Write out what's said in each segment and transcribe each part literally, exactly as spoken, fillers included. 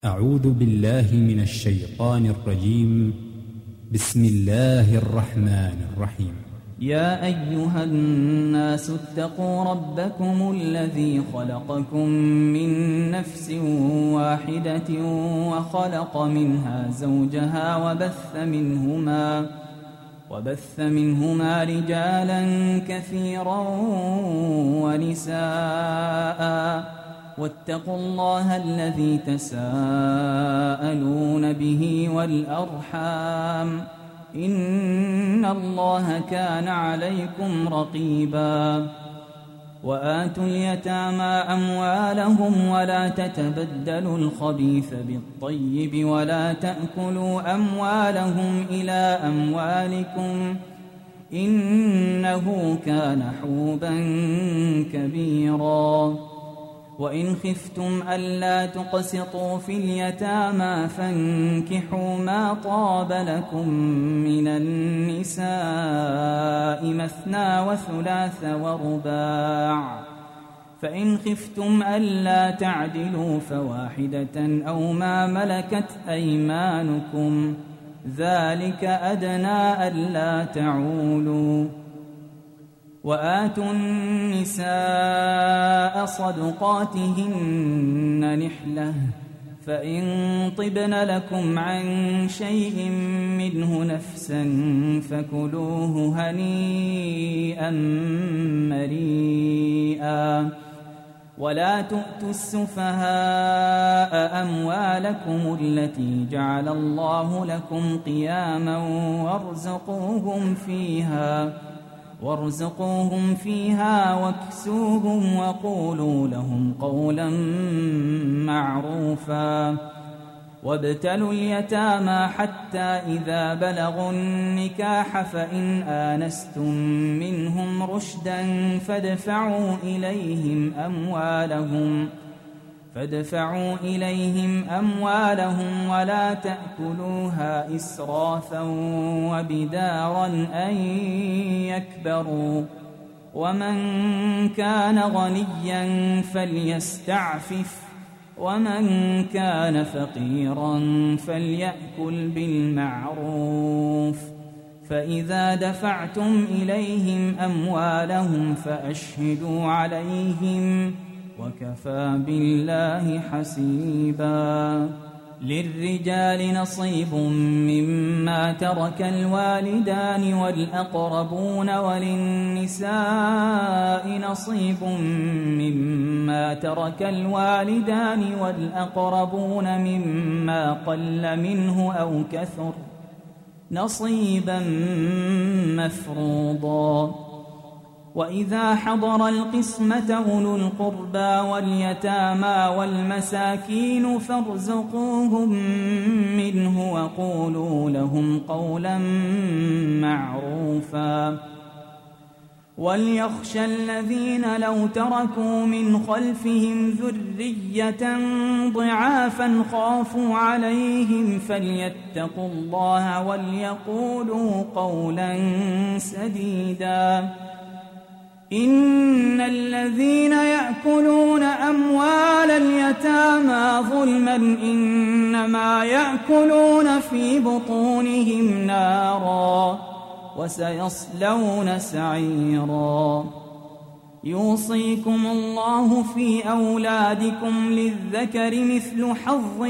أعوذ بالله من الشيطان الرجيم. بسم الله الرحمن الرحيم. يا أيها الناس اتقوا ربكم الذي خلقكم من نفس واحدة وخلق منها زوجها وبث منهما وبث منهما رجالا كثيرا ونساء واتقوا الله الذي تساءلون به والأرحام إن الله كان عليكم رقيبا. وآتوا اليتامى أموالهم ولا تتبدلوا الخبيث بالطيب ولا تأكلوا أموالهم إلى أموالكم إنه كان حوبا كبيرا. وإن خفتم ألا تقسطوا في اليتامى فانكحوا ما طاب لكم من النساء مثنى وثلاث ورباع، فإن خفتم ألا تعدلوا فواحدة أو ما ملكت أيمانكم ذلك أدنى ألا تعولوا. وآتوا النساء صدقاتهن نحلة فإن طبن لكم عن شيء منه نفسا فكلوه هنيئا مريئا. ولا تؤتوا السفهاء أموالكم التي جعل الله لكم قياما وارزقوهم فيها وارزقوهم فيها واكسوهم وقولوا لهم قولا معروفا. وابتلوا اليتامى حتى إذا بلغوا النكاح فإن آنستم منهم رشدا فادفعوا إليهم أموالهم فادفعوا إليهم أموالهم ولا تأكلوها إسرافا وبدارا أن يكبروا. ومن كان غنيا فليستعفف ومن كان فقيرا فليأكل بالمعروف. فإذا دفعتم إليهم أموالهم فأشهدوا عليهم وكفى بالله حسيبا. للرجال نصيب مما ترك الوالدان والأقربون وللنساء نصيب مما ترك الوالدان والأقربون مما قل منه أو كثر نصيبا مفروضا. وإذا حضر القسمة أولو القربى واليتامى والمساكين فارزقوهم منه وقولوا لهم قولا معروفا. وليخشى الذين لو تركوا من خلفهم ذرية ضعافا خافوا عليهم فليتقوا الله وليقولوا قولا سديدا. إن الذين يأكلون أموال اليتامى ظلما إنما يأكلون في بطونهم نارا وسيصلون سعيرا. يوصيكم الله في أولادكم للذكر مثل حظ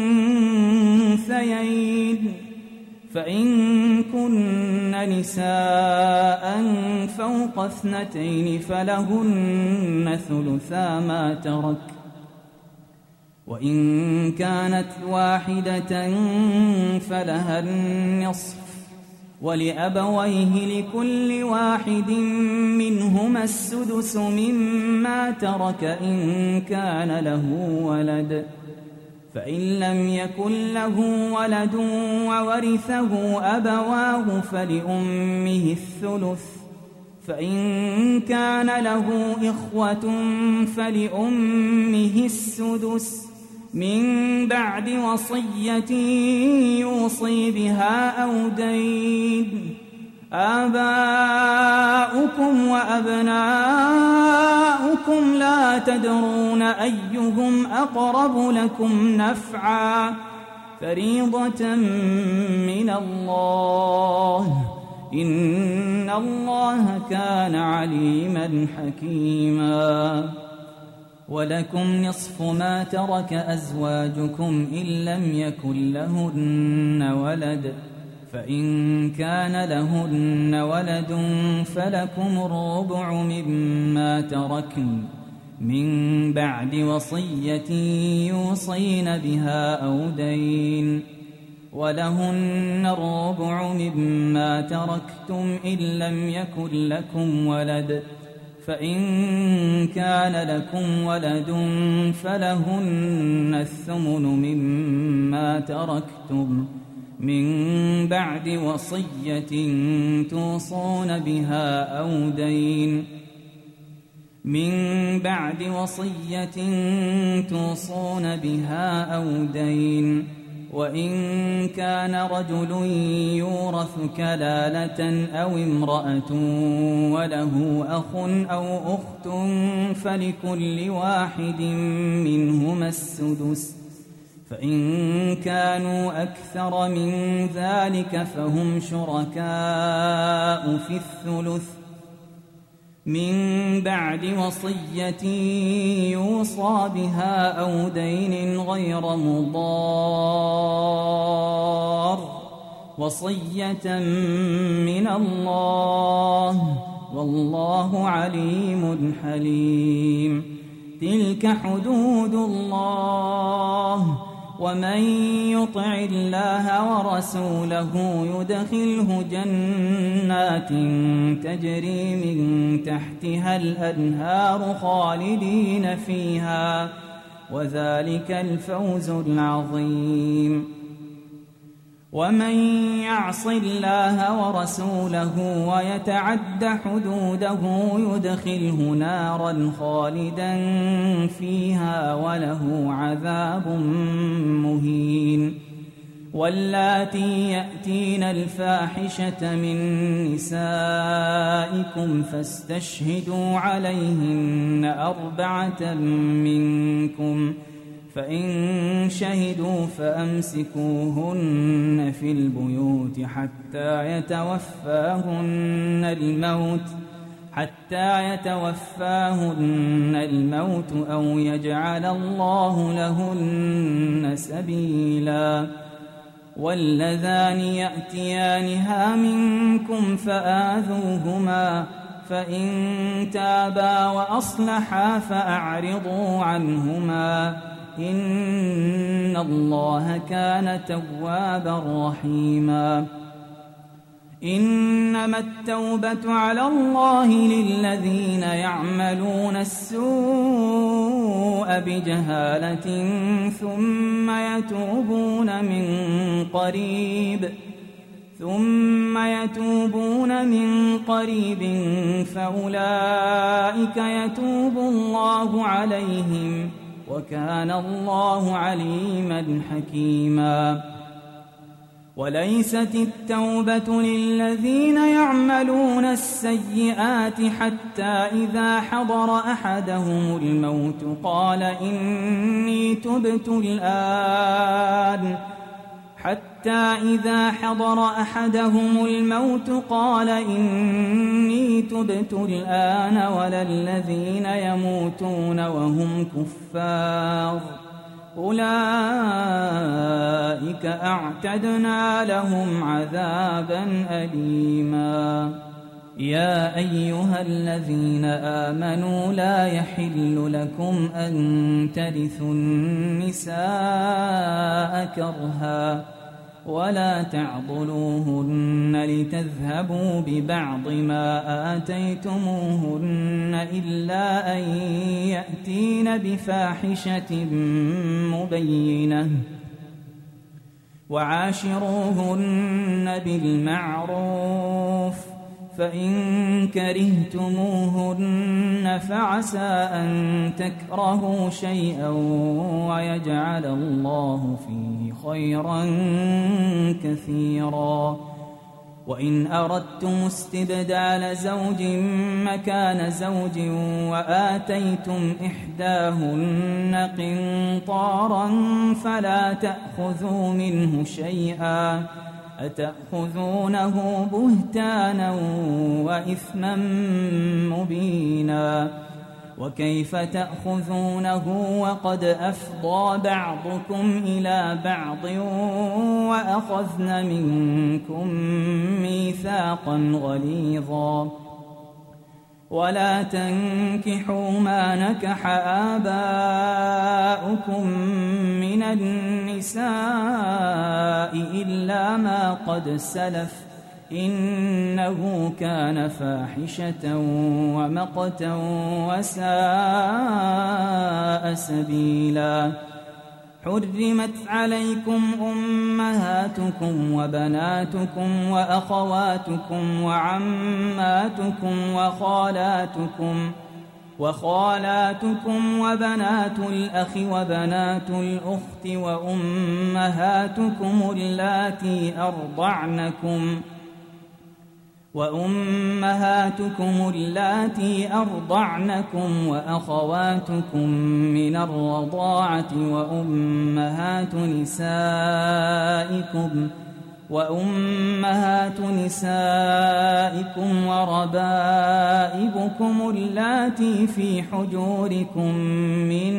الأنثيين فإن كن نساء فوق اثنتين فلهن ثلثا ما ترك، وإن كانت واحدة فلها النصف، ولأبويه لكل واحد منهما السدس مما ترك إن كان له ولد، فإن لم يكن له ولد وورثه أبواه فلأمه الثلث، فإن كان له إخوة فلأمه السدس من بعد وصية يوصي بها أو دين. آباؤكم وأبناؤكم لا تدرون أيهم أقرب لكم نفعا فريضة من الله إن الله كان عليما حكيما ولكم نصف ما ترك أزواجكم إن لم يكن لهن ولد فإن كان لهن ولد فلكم الربع مما تركن من بعد وصية يوصين بها أو دين ولهن الربع مما تركتم إن لم يكن لكم ولد فإن كان لكم ولد فلهن الثمن مما تركتم من بعد وصية توصون بها أو دين من بعد وصية توصون بها أو دين وإن كان رجل يورث كلالة أو امرأة وله أخ أو أخت فلكل واحد منهما السدس فإن كانوا أكثر من ذلك فهم شركاء في الثلث من بعد وصية يوصى بها أو دين غير مضار وصية من الله والله عليم حليم تلك حدود الله ومن يطع الله ورسوله يدخله جنات تجري من تحتها الأنهار خالدين فيها وذلك الفوز العظيم ومن يعص الله ورسوله ويتعد حدوده يدخله نارا خالدا فيها وله عذاب مهين واللاتي يأتين الفاحشة من نسائكم فاستشهدوا عليهن أربعة منكم فإن شهدوا فأمسكوهن في البيوت حتى يتوفاهن الموت حتى يتوفاهن الموت أو يجعل الله لهن سبيلا واللذان يأتيانها منكم فآذوهما فإن تابا وأصلحا فأعرضوا عنهما إن الله كان توابا رحيما إنما التوبة على الله للذين يعملون السوء بجهالة ثم يتوبون من قريب ثم يتوبون من قريب فأولئك يتوب الله عليهم وكان الله عليما حكيما وليست التوبة للذين يعملون السيئات حتى إذا حضر أحدهم الموت قال إني تبت الآن حتى إذا حضر أحدهم الموت قال إني تبت الآن ولا الذين يموتون وهم كفار أولئك أعتدنا لهم عذابا أليما يا أيها الذين آمنوا لا يحل لكم أن ترثوا النساء كرها ولا تعضلوهن لتذهبوا ببعض ما آتيتموهن إلا أن يأتين بفاحشة مبينة وعاشروهن بالمعروف فإن كرهتموهن فعسى أن تكرهوا شيئا ويجعل الله فيه خيرا كثيرا وإن أردتم استبدال زوج مكان زوج وآتيتم إحداهن قنطارا فلا تأخذوا منه شيئا أتأخذونه بهتانا وإثما مبينا وكيف تأخذونه وقد أفضى بعضكم إلى بعض وأخذن منكم ميثاقا غليظا ولا تنكحوا ما نكح آباؤكم من النساء إلا ما قد سلف إنه كان فاحشة ومقتا وساء سبيلا حرمت عليكم أمهاتكم وبناتكم وأخواتكم وعماتكم وخالاتكم وخالاتكم وبنات الأخ وبنات الأخت وأمهاتكم اللاتي أرضعنكم وأمهاتكم اللاتي أرضعنكم وأخواتكم من الرضاعة وأمهات نسائكم وأمهات نسائكم وربائبكم اللاتي في حجوركم من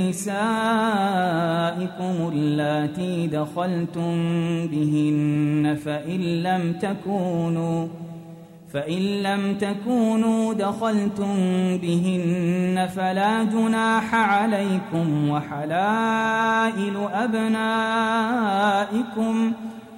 نسائكم اللاتي دخلتم بهن فإن لم تكونوا فإن لم تكونوا دخلتم بهن فلا جناح عليكم وحلائل أبنائكم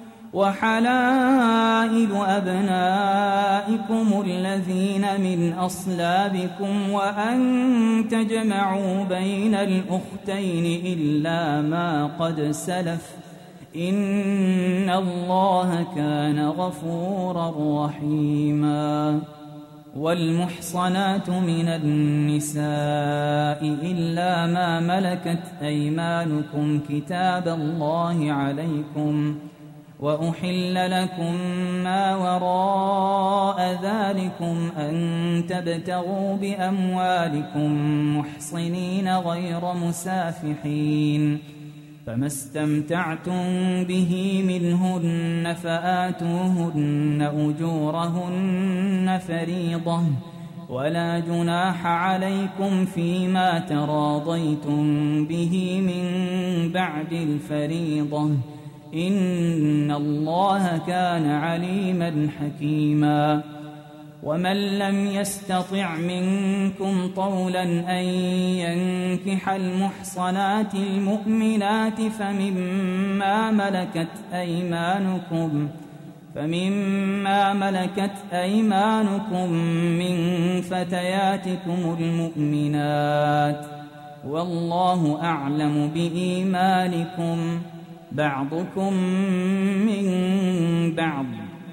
وحلائل أبنائكم الذين من أصلابكم وأن تجمعوا بين الأختين إلا ما قد سلف إن الله كان غفورا رحيما والمحصنات من النساء إلا ما ملكت أيمانكم كتاب الله عليكم وأحل لكم ما وراء ذلكم أن تبتغوا بأموالكم محصنين غير مسافحين فما استمتعتم به منهن فآتوهن أجورهن فريضة ولا جناح عليكم فيما تراضيتم به من بعد الفريضة إن الله كان عليما حكيما ومن لم يستطع منكم طولا أن ينكح المحصنات المؤمنات فمما ملكت أيمانكم فمما ملكت أيمانكم من فتياتكم المؤمنات والله أعلم بإيمانكم بعضكم من بعض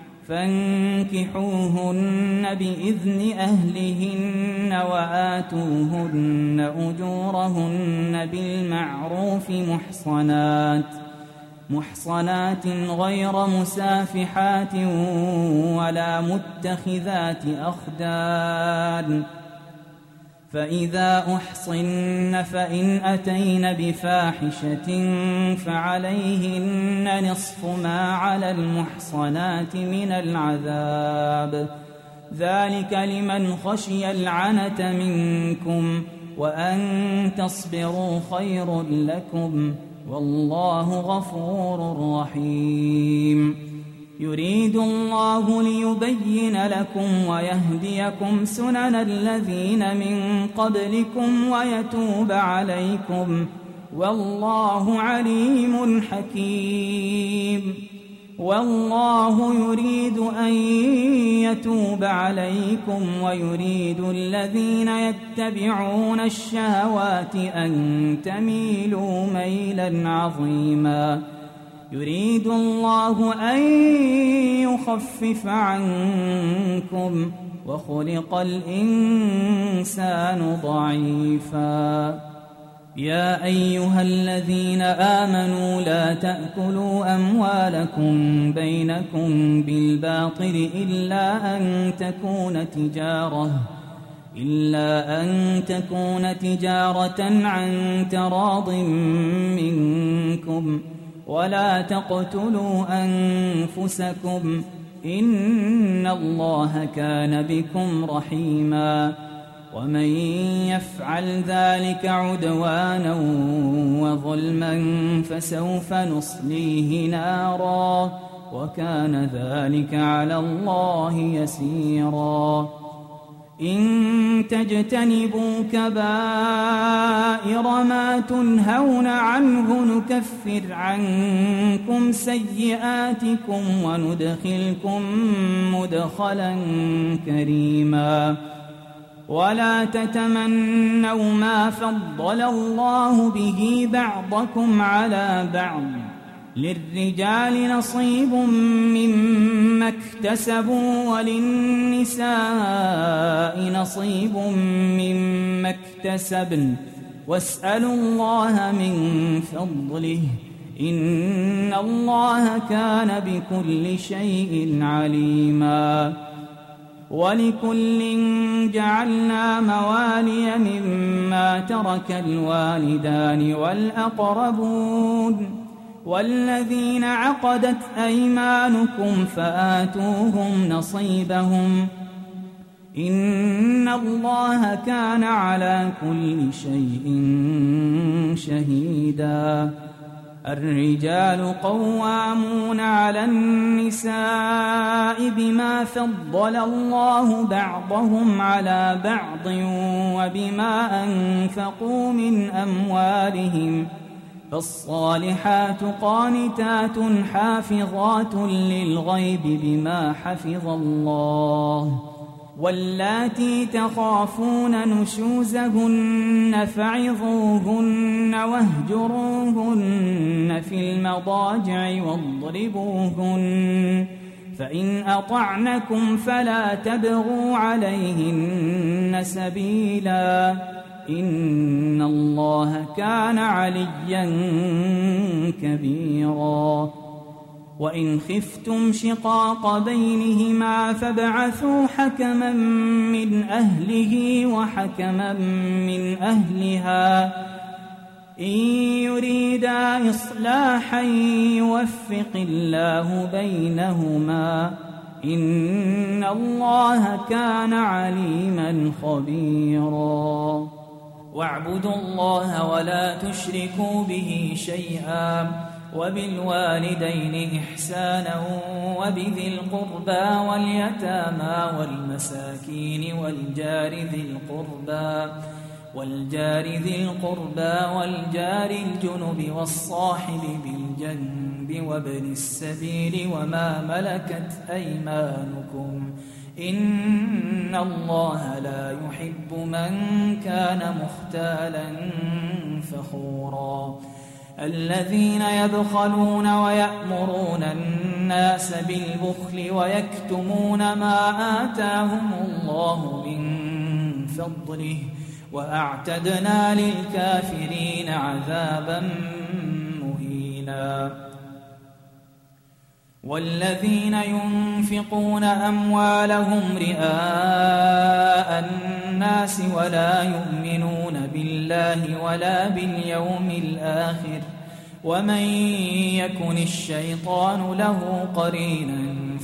فانكحوهن بإذن أهلهن وآتوهن أجورهن بالمعروف محصنات محصنات غير مسافحات ولا متخذات أخدان فإذا أحصن فإن أتين بفاحشة فعليهن نصف ما على المحصنات من العذاب ذلك لمن خشي العنة منكم وأن تصبروا خير لكم والله غفور رحيم يريد الله ليبين لكم ويهديكم سنن الذين من قبلكم ويتوب عليكم والله عليم حكيم والله يريد أن يتوب عليكم ويريد الذين يتبعون الشهوات أن تميلوا ميلا عظيما يريد الله أن يخفف عنكم وخلق الإنسان ضعيفا يا أيها الذين آمنوا لا تأكلوا أموالكم بينكم بالباطل إلا أن تكون تجارة إلا أن تكون تجارة عن تراض منكم ولا تقتلوا أنفسكم إن الله كان بكم رحيما ومن يفعل ذلك عدوانا وظلما فسوف نصليه نارا وكان ذلك على الله يسيرا إن تجتنبوا كبائر ما تنهون عنه نكفر عنكم سيئاتكم وندخلكم مدخلا كريما ولا تتمنوا ما فضل الله به بعضكم على بعض للرجال نصيب مما اكتسبوا وللنساء نصيب مما اكتسبن واسألوا الله من فضله إن الله كان بكل شيء عليما ولكل جعلنا موالي مما ترك الوالدان والأقربون والذين عقدت أيمانكم فآتوهم نصيبهم إن الله كان على كل شيء شهيدا الرجال قوامون على النساء بما فضل الله بعضهم على بعض وبما أنفقوا من أموالهم فالصالحات قانتات حافظات للغيب بما حفظ الله واللاتي تخافون نشوزهن فعظوهن واهجروهن في المضاجع واضربوهن فإن أطعنكم فلا تبغوا عليهن سبيلا إن الله كان عليا كبيرا وإن خفتم شقاق بينهما فابعثوا حكما من أهله وحكما من أهلها إن يريدا إصلاحا يوفق الله بينهما إن الله كان عليما خبيرا واعبدوا الله ولا تشركوا به شيئا وبالوالدين إحسانا وبذي القربى واليتامى والمساكين والجار ذي القربى والجار ذي القربى والجار الجنب والصاحب بالجنب وابن السبيل وما ملكت أيمانكم إن الله لا يحب من كان مختالا فخورا الذين يبخلون ويأمرون الناس بالبخل ويكتمون ما آتاهم الله من فضله وأعتدنا للكافرين عذابا مهينا والذين ينفقون أموالهم رئاء الناس ولا يؤمنون بالله ولا باليوم الآخر ومن يكن الشيطان له قرينا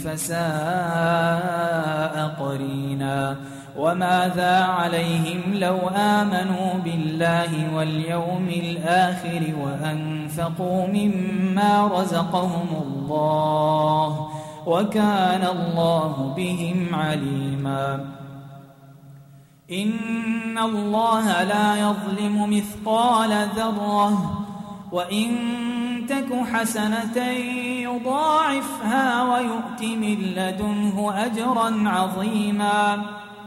فساء قرينا وماذا عليهم لو آمنوا بالله واليوم الآخر وأنفقوا مما رزقهم الله وكان الله بهم عليما إن الله لا يظلم مثقال ذرة وإن تك حسنة يضاعفها ويؤت من لدنه أجرا عظيما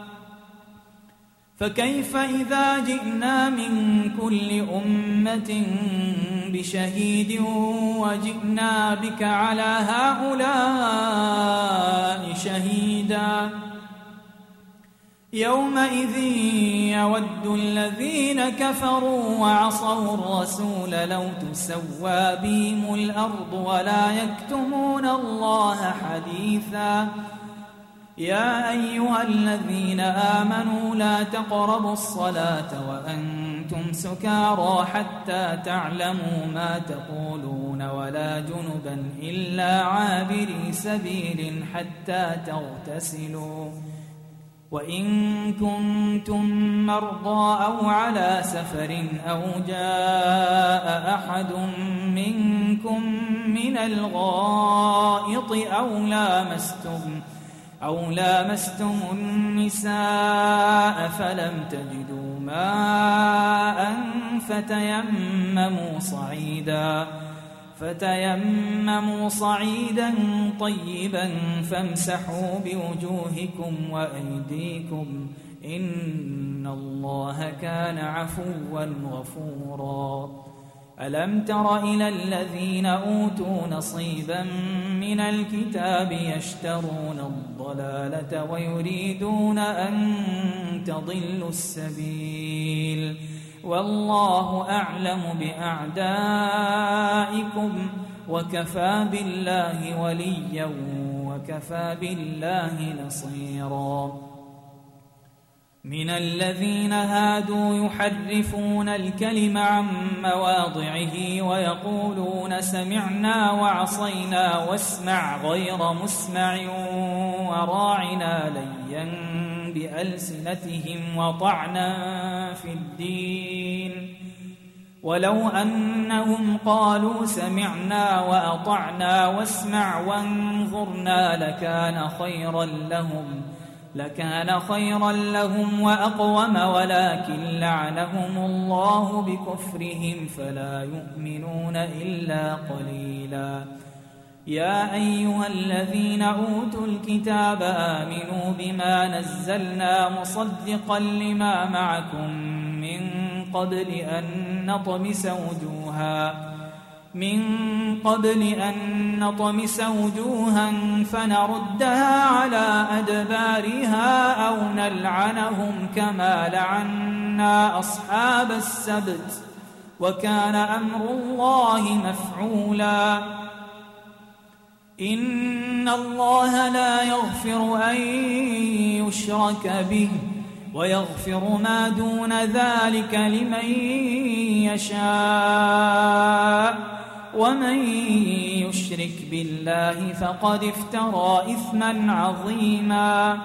فكيف إذا جئنا من كل أمة بشهيد وجئنا بك على هؤلاء شهيدا يومئذ يود الذين كفروا وعصوا الرسول لو تسوى بهم الأرض ولا يكتمون الله حديثا يا أيها الذين آمنوا لا تقربوا الصلاة وأنتم سكارى حتى تعلموا ما تقولون ولا جنبا إلا عابري سبيل حتى تغتسلوا وإن كنتم مرضى أو على سفر أو جاء أحد منكم من الغائط أو لامستم أو لامستم النساء فلم تجدوا ماء فتيمموا صعيدا فتيمموا صعيدا طيبا فامسحوا بوجوهكم وأيديكم إن الله كان عفوا غفورا ألم تر إلى الذين أوتوا نصيبا من الكتاب يشترون الضلالة ويريدون أن تضلوا السبيل والله أعلم بأعدائكم وكفى بالله وليا وكفى بالله نصيرا من الذين هادوا يحرفون الكلم عن مواضعه ويقولون سمعنا وعصينا واسمع غير مسمع وراعنا ليا بألسنتهم وطعنا في الدين ولو أنهم قالوا سمعنا وأطعنا واسمع وانظرنا لكان خيرا لهم لكان خيرا لهم وأقوم ولكن لعنهم الله بكفرهم فلا يؤمنون إلا قليلا يا أيها الذين أوتوا الكتاب آمنوا بما نزلنا مصدقا لما معكم من قبل أن نطمس وجوها من قبل أن نطمس وجوها فنردها على أدبارها أو نلعنهم كما لعنا أصحاب السبت وكان أمر الله مفعولا إن الله لا يغفر أن يشرك به ويغفر ما دون ذلك لمن يشاء ومن يشرك بالله فقد افترى إثما عظيما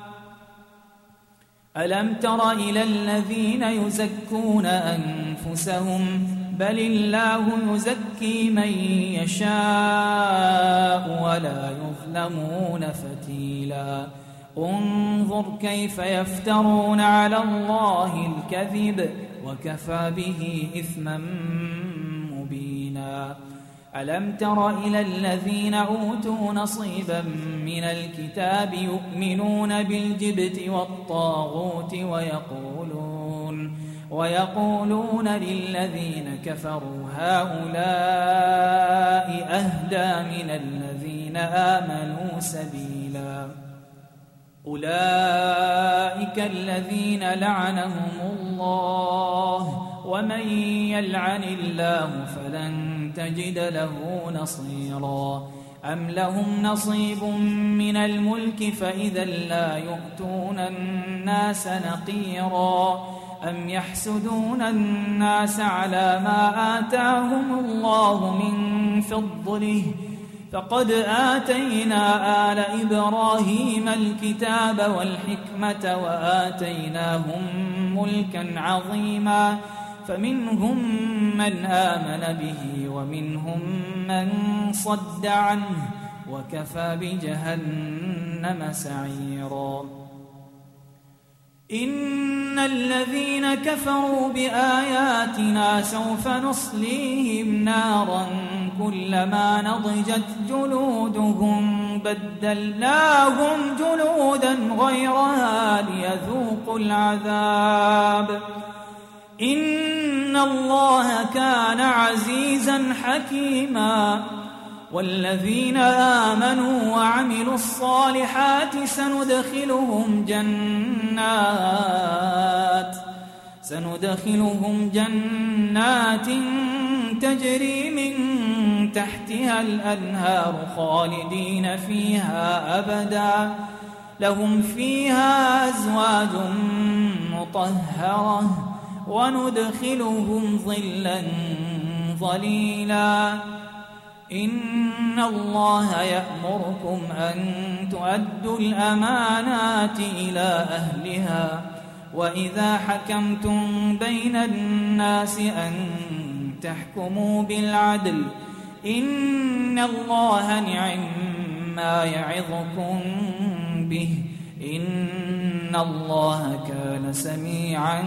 ألم تر إلى الذين يزكون أنفسهم بل الله يزكي من يشاء ولا يظلمون فتيلا انظر كيف يفترون على الله الكذب وكفى به إثما مبينا ألم تر إلى الذين أوتوا نصيبا من الكتاب يؤمنون بالجبت والطاغوت ويقولون ويقولون للذين كفروا هؤلاء أهدى من الذين آمنوا سبيلا أولئك الذين لعنهم الله ومن يلعن الله فلن تجد له نصيرا أم لهم نصيب من الملك فإذا لا يؤتون الناس نقيرا أم يحسدون الناس على ما آتاهم الله من فضله فقد آتينا آل إبراهيم الكتاب والحكمة وآتيناهم ملكا عظيما فمنهم من آمن به ومنهم من صد عنه وكفى بجهنم سعيرا إن الذين كفروا بآياتنا سوف نصليهم نارا كلما نضجت جلودهم بدلناهم جلودا غيرها ليذوقوا العذاب إن الله كان عزيزا حكيما والذين آمنوا وعملوا الصالحات سندخلهم جنات سندخلهم جنات تجري من تحتها الأنهار خالدين فيها أبدا لهم فيها أزواج مطهرة وندخلهم ظلا ظليلا إن الله يأمركم أن تؤدوا الأمانات إلى أهلها وإذا حكمتم بين الناس أن تحكموا بالعدل إن الله نعم ما يعظكم به إن الله كان سميعا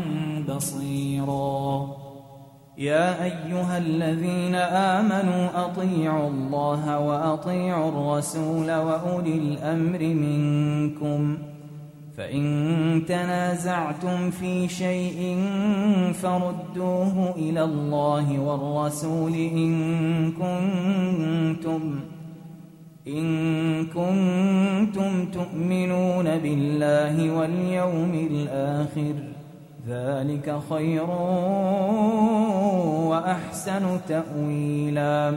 بصيرا يا أيها الذين آمنوا أطيعوا الله وأطيعوا الرسول وأولي الأمر منكم فإن تنازعتم في شيء فردوه إلى الله والرسول إن كنتم إن كنتم تؤمنون بالله واليوم الآخر ذلك خير وأحسن تأويلا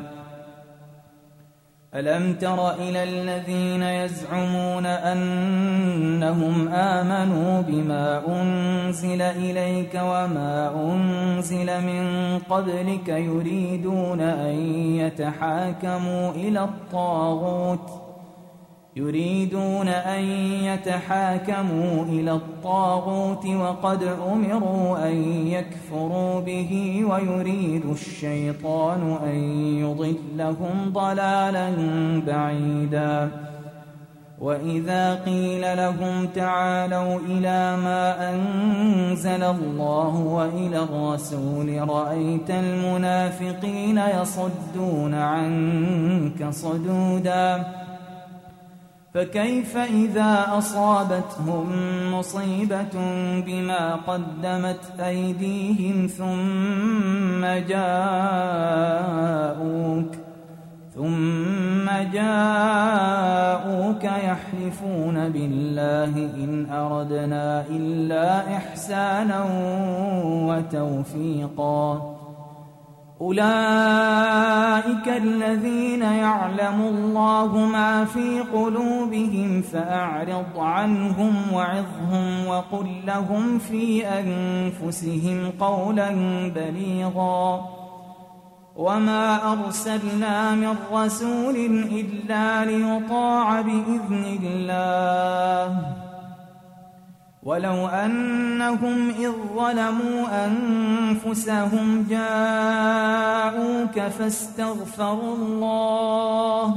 ألم تر إلى الذين يزعمون أنهم آمنوا بما أنزل إليك وما أنزل من قبلك يريدون أن يتحاكموا إلى الطاغوت يريدون أن يتحاكموا إلى الطاغوت وقد أمروا أن يكفروا به ويريد الشيطان أن يضلهم ضلالا بعيدا وإذا قيل لهم تعالوا إلى ما أنزل الله وإلى الرسول رأيت المنافقين يصدون عنك صدودا فكيف إذا أصابتهم مصيبة بما قدمت أيديهم ثم جاءوك ثم جاءوك يحلفون بالله إن أردنا إلا إحسانا وتوفيقا أولئك الذين يعلم الله ما في قلوبهم فأعرض عنهم وعظهم وقل لهم في أنفسهم قولا بليغا وما أرسلنا من رسول إلا ليطاع بإذن الله ولو أنهم إذ ظلموا أنفسهم جاءوك فاستغفروا الله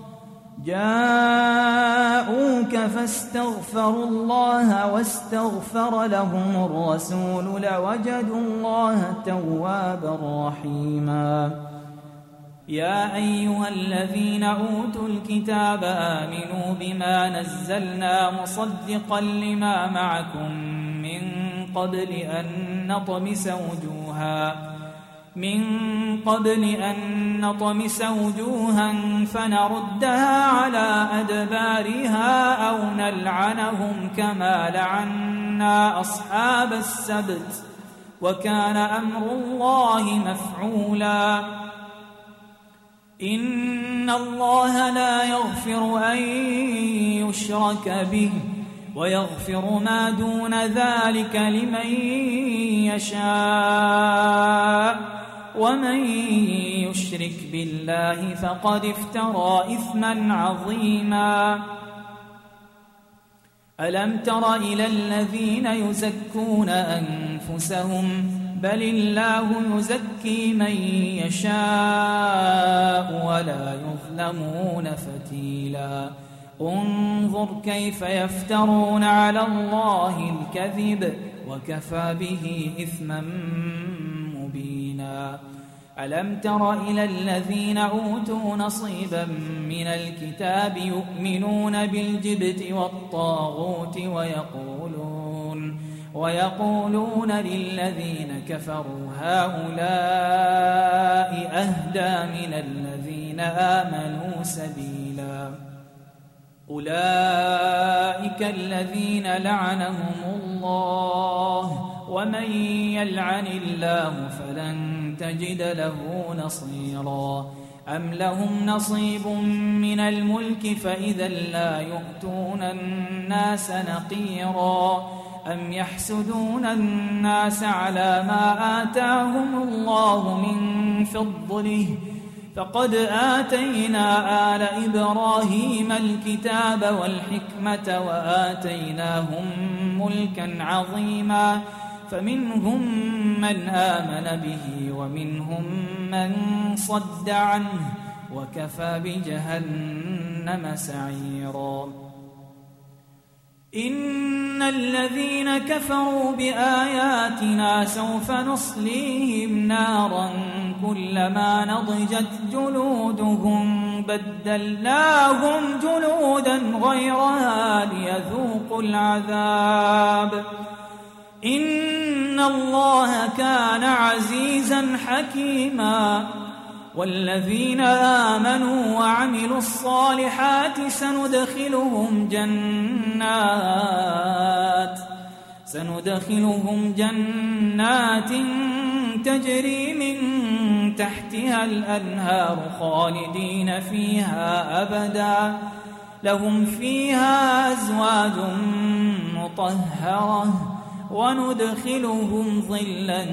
جاءوك فاستغفروا الله واستغفر لهم الرسول لوجدوا الله توابا رحيما يا أيها الذين أوتوا الكتاب آمنوا بما نزلنا مصدقا لما معكم من قبل أن نطمس وجوها من قبل أن نطمس وجوها فنردها على أدبارها أو نلعنهم كما لعنا أصحاب السبت وكان أمر الله مفعولا إن الله لا يغفر أن يشرك به ويغفر ما دون ذلك لمن يشاء ومن يشرك بالله فقد افترى إثما عظيما ألم تر إلى الذين يزكون أنفسهم بل الله يزكي من يشاء ولا يظلمون فتيلا انظر كيف يفترون على الله الكذب وكفى به إثما مبينا ألم تر إلى الذين أوتوا نصيبا من الكتاب يؤمنون بالجبت والطاغوت ويقولون ويقولون للذين كفروا هؤلاء أهدى من الذين آمنوا سبيلا أولئك الذين لعنهم الله ومن يلعن الله فلن تجد له نصيرا أم لهم نصيب من الملك فإذا لا يؤتون الناس نقيرا أم يحسدون الناس على ما آتاهم الله من فضله فقد آتينا آل إبراهيم الكتاب والحكمة وآتيناهم ملكا عظيما فمنهم من آمن به ومنهم من صد عنه وكفى بجهنم سعيرا إن الذين كفروا بآياتنا سوف نصليهم نارا كلما نضجت جلودهم بدلناهم جلودا غيرها ليذوقوا العذاب إن الله كان عزيزا حكيما والذين آمنوا وعملوا الصالحات سندخلهم جنات سندخلهم جنات تجري من تحتها الأنهار خالدين فيها أبدا لهم فيها أزواج مطهرة وندخلهم ظلا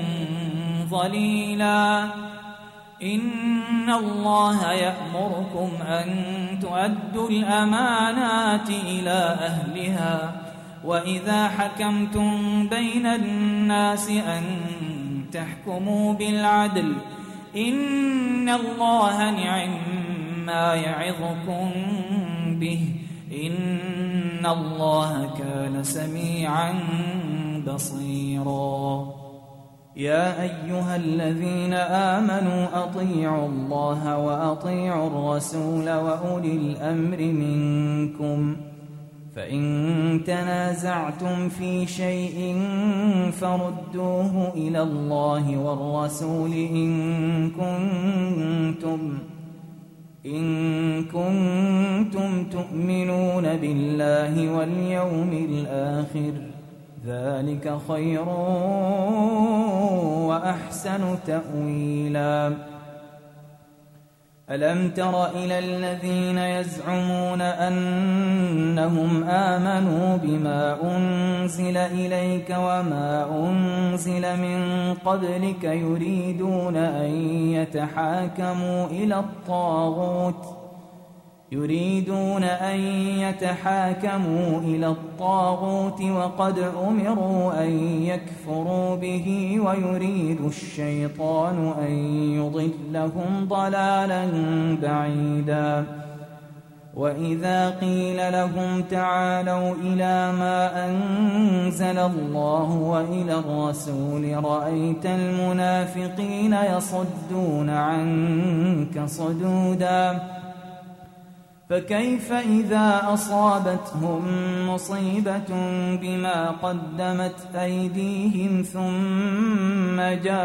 ظليلا إن الله يأمركم أن تؤدوا الأمانات إلى أهلها وإذا حكمتم بين الناس أن تحكموا بالعدل إن الله نعم ما يعظكم به إن الله كان سميعا بصيرا يا أيها الذين آمنوا أطيعوا الله وأطيعوا الرسول وأولي الأمر منكم فإن تنازعتم في شيء فردوه إلى الله والرسول إن كنتم إن كنتم تؤمنون بالله واليوم الآخر ذلك خير وأحسن تأويلا ألم تر إلى الذين يزعمون أنهم آمنوا بما أنزل إليك وما أنزل من قبلك يريدون أن يتحاكموا إلى الطاغوت يريدون أن يتحاكموا إلى الطاغوت وقد أمروا أن يكفروا به ويريد الشيطان أن يضلهم ضلالا بعيدا وإذا قيل لهم تعالوا إلى ما أنزل الله وإلى الرسول رأيت المنافقين يصدون عنك صدودا فكيف إذا أصابتهم مصيبة بما قدمت أيديهم ثم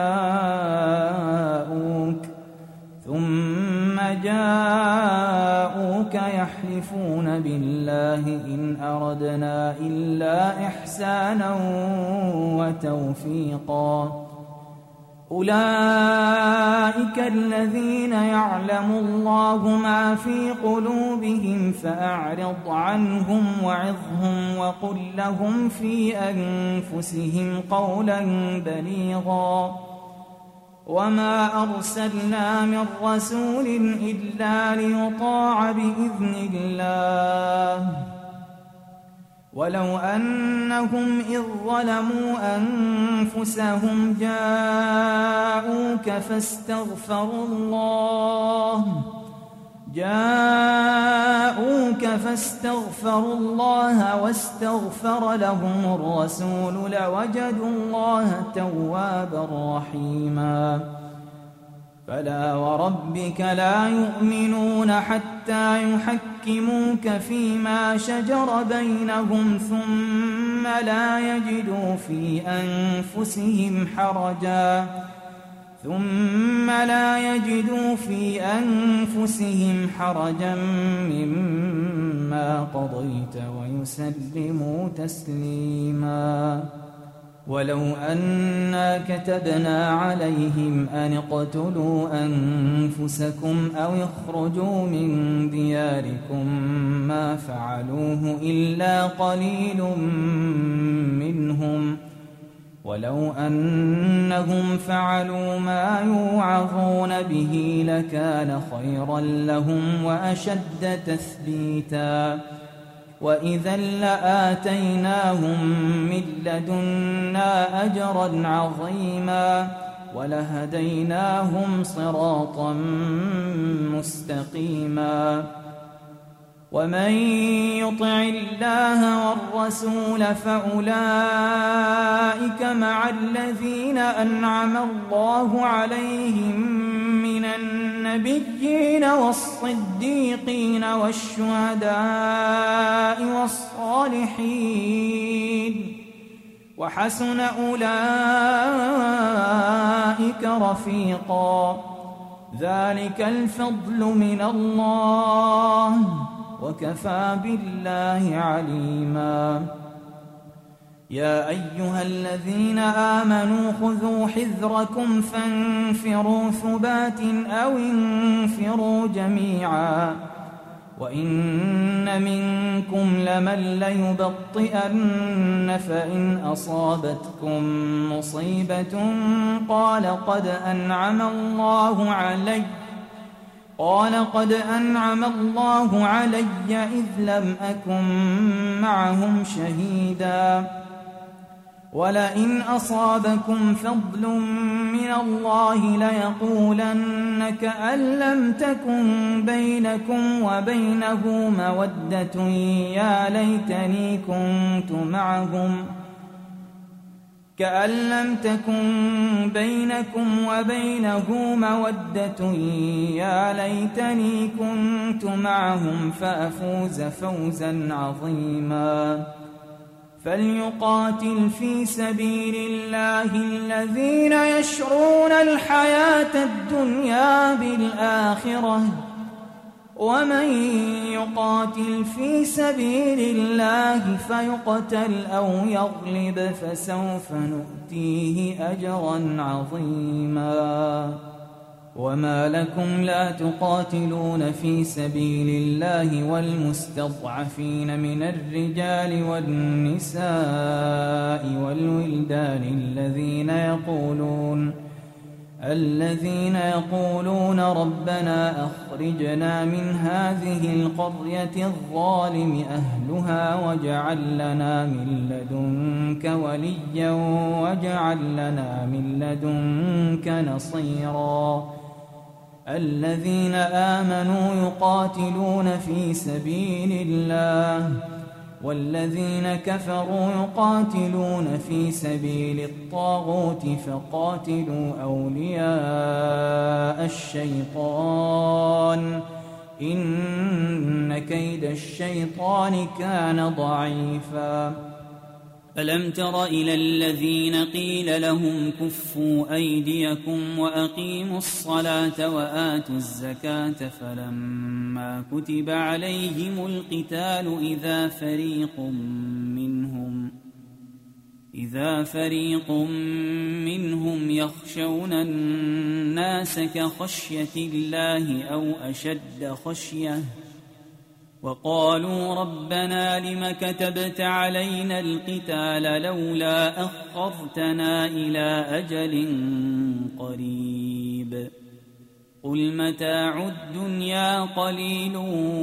جاءوك ثم جاءوك يحلفون بالله إن أردنا إلا إحسانا وتوفيقا أولئك الذين يعلم الله ما في قلوبهم فأعرض عنهم وعظهم وقل لهم في أنفسهم قولا بليغا وما أرسلنا من رسول إلا ليطاع بإذن الله ولو أنهم إذ ظلموا أنفسهم جاءوك فاستغفروا الله جاءوك فاستغفروا الله واستغفر لهم الرسول لوجدوا الله توابا رحيما فلا وربك لا يؤمنون حتى يحكموك فيما شجر بينهم ثم لا يجدوا في أنفسهم حرجا ثم لا يجدوا في أنفسهم حرجا مما قضيت ويسلموا تسليما. ولو أنا كتبنا عليهم أن اقتلوا أنفسكم أو اخرجوا من دياركم ما فعلوه إلا قليل منهم ولو أنهم فعلوا ما يوعظون به لكان خيرا لهم وأشد تثبيتا وإذا لآتيناهم من لدنا أجرا عظيما ولهديناهم صراطا مستقيما. ومن يطع الله والرسول فأولئك مع الذين أنعم الله عليهم من النبيين والصديقين والشهداء والصالحين وحسن أولئك رفيقا. ذلك الفضل من الله وكفى بالله عليما. يا أيها الذين آمنوا خذوا حذركم فانفروا ثبات أو انفروا جميعا وإن منكم لمن ليبطئن فإن أصابتكم مصيبة قال قد أنعم الله علي قال قد أنعم الله علي إذ لم أكن معهم شهيدا ولئن أصابكم فضل من الله ليقولن كأن لم تكن بينكم وبينه مودة يا ليتني كنت معهم كأن لم تكن بينكم وبينه مودة يا ليتني كنت معهم فأفوز فوزا عظيما. فليقاتل في سبيل الله الذين يشرون الحياة الدنيا بالآخرة ومن يقاتل في سبيل الله فيقتل أو يغلب فسوف نؤتيه أجرا عظيما. وما لكم لا تقاتلون في سبيل الله والمستضعفين من الرجال والنساء والولدان الذين يقولون الذين يقولون ربنا أخرجنا من هذه القرية الظالم أهلها واجعل لنا من لدنك وليا واجعل لنا من لدنك نصيرا. الذين آمنوا يقاتلون في سبيل الله والذين كفروا يقاتلون في سبيل الطاغوت فقاتلوا أولياء الشيطان إن كيد الشيطان كان ضعيفا. ألم تر إلى الذين قيل لهم كفوا أيديكم وأقيموا الصلاة وآتوا الزكاة فلما كتب عليهم القتال إذا فريق منهم إذا فريق منهم يخشون الناس كخشية الله أو أشد خشية وقالوا ربنا لم كتبت علينا القتال لولا أخرتنا إلى أجل قريب قل متاع الدنيا قليل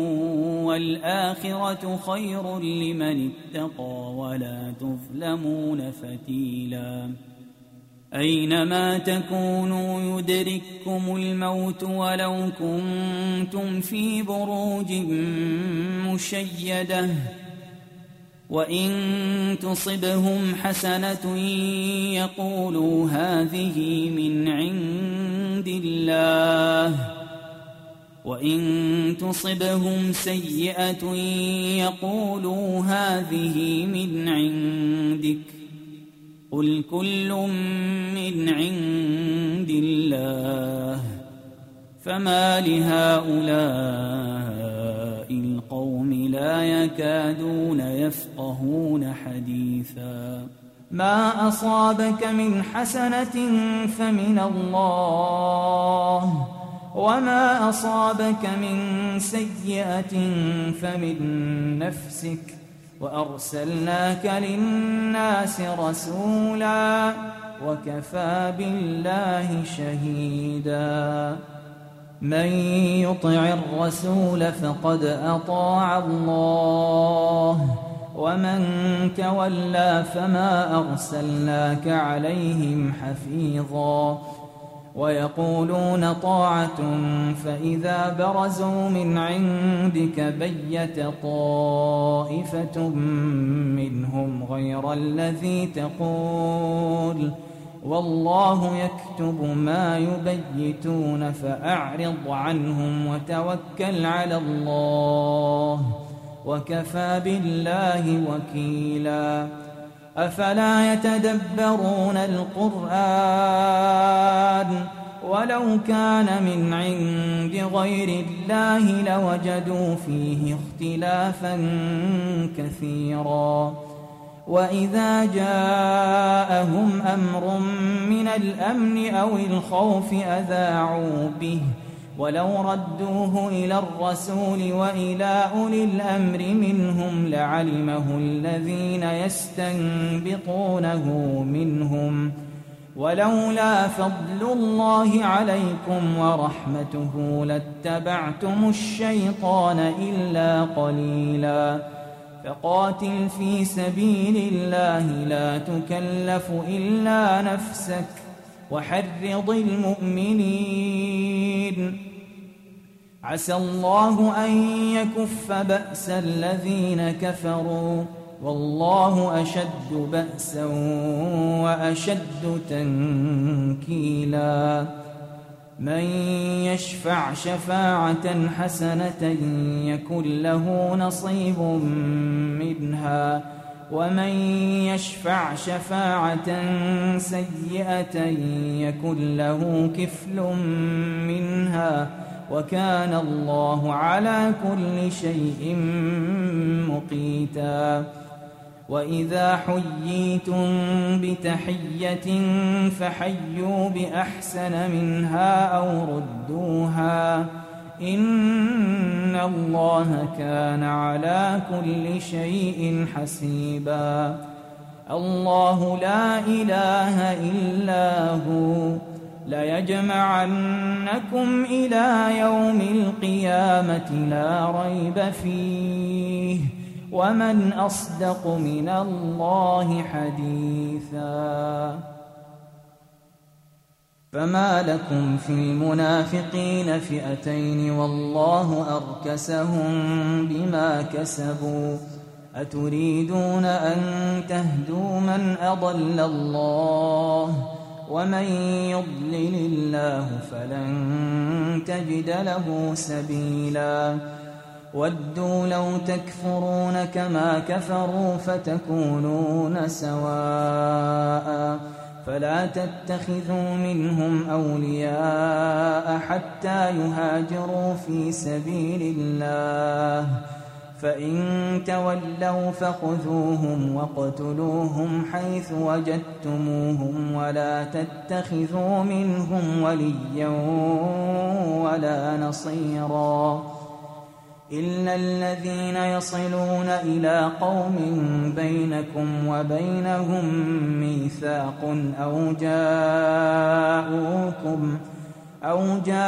والآخرة خير لمن اتقى ولا تظلمون فتيلا. أينما تكونوا يدرككم الموت ولو كنتم في بروج مشيدة وإن تصبهم حسنة يقولوا هذه من عند عند الله وإن تصبهم سيئة يقولوا هذه من عندك قل كل من عند الله فما لهؤلاء القوم لا يكادون يفقهون حديثا ما أصابك من حسنة فمن الله وما أصابك من سيئة فمن نفسك وأرسلناك للناس رسولا وكفى بالله شهيدا من يطع الرسول فقد أطاع الله ومن تولى فما أرسلناك عليهم حفيظا ويقولون طاعة فإذا برزوا من عندك بيت طائفة منهم غير الذي تقول والله يكتب ما يبيتون فأعرض عنهم وتوكل على الله وكفى بالله وكيلا أفلا يتدبرون القرآن ولو كان من عند غير الله لوجدوا فيه اختلافا كثيرا وإذا جاءهم أمر من الأمن أو الخوف أذاعوا به ولو ردوه إلى الرسول وإلى أولي الأمر منهم لعلمه الذين يستنبطونه منهم ولولا فضل الله عليكم ورحمته لاتبعتم الشيطان إلا قليلا فقاتل في سبيل الله لا تكلف إلا نفسك وحرض المؤمنين عسى الله أن يكف بأس الذين كفروا والله أشد بأسا وأشد تنكيلا من يشفع شفاعة حسنة يكن له نصيب منها ومن يشفع شفاعة سيئة يكن له كفل منها وكان الله على كل شيء مقيتا وإذا حييتم بتحية فحيوا بأحسن منها أو ردوها إن الله كان على كل شيء حسيبا الله لا إله إلا هو ليجمعنكم إلى يوم القيامة لا ريب فيه ومن أصدق من الله حديثا فما لكم في المنافقين فئتين والله أركسهم بما كسبوا أتريدون أن تهدوا من أضل الله ومن يضلل الله فلن تجد له سبيلا ودوا لو تكفرون كما كفروا فتكونون سواء فلا تتخذوا منهم أولياء حتى يهاجروا في سبيل الله فإن تولوا فخذوهم واقتلوهم حيث وجدتموهم ولا تتخذوا منهم وليا ولا نصيرا إلا الذين يصلون إلى قوم بينكم وبينهم ميثاق أو جاءوكم أو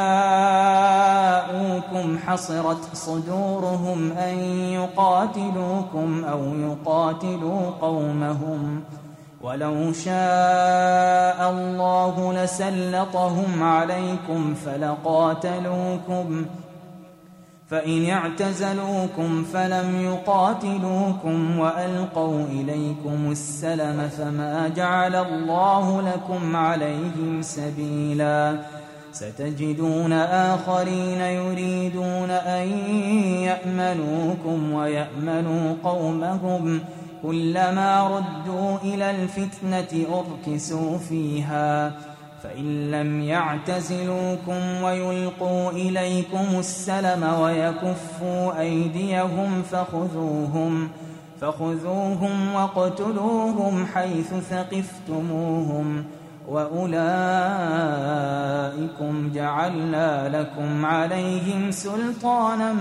جاءوكم حصرت صدورهم أن يقاتلوكم أو يقاتلوا قومهم ولو شاء الله لسلطهم عليكم فلقاتلوكم فإن اعتزلوكم فلم يقاتلوكم وألقوا إليكم السلم فما جعل الله لكم عليهم سبيلا ستجدون آخرين يريدون أن يأمنوكم ويأمنوا قومهم كلما ردوا إلى الفتنة أركسوا فيها فإن لم يعتزلوكم ويلقوا إليكم السلم ويكفوا أيديهم فخذوهم فخذوهم واقتلوهم حيث ثقفتموهم وأولئكم جعلنا لكم عليهم سلطانا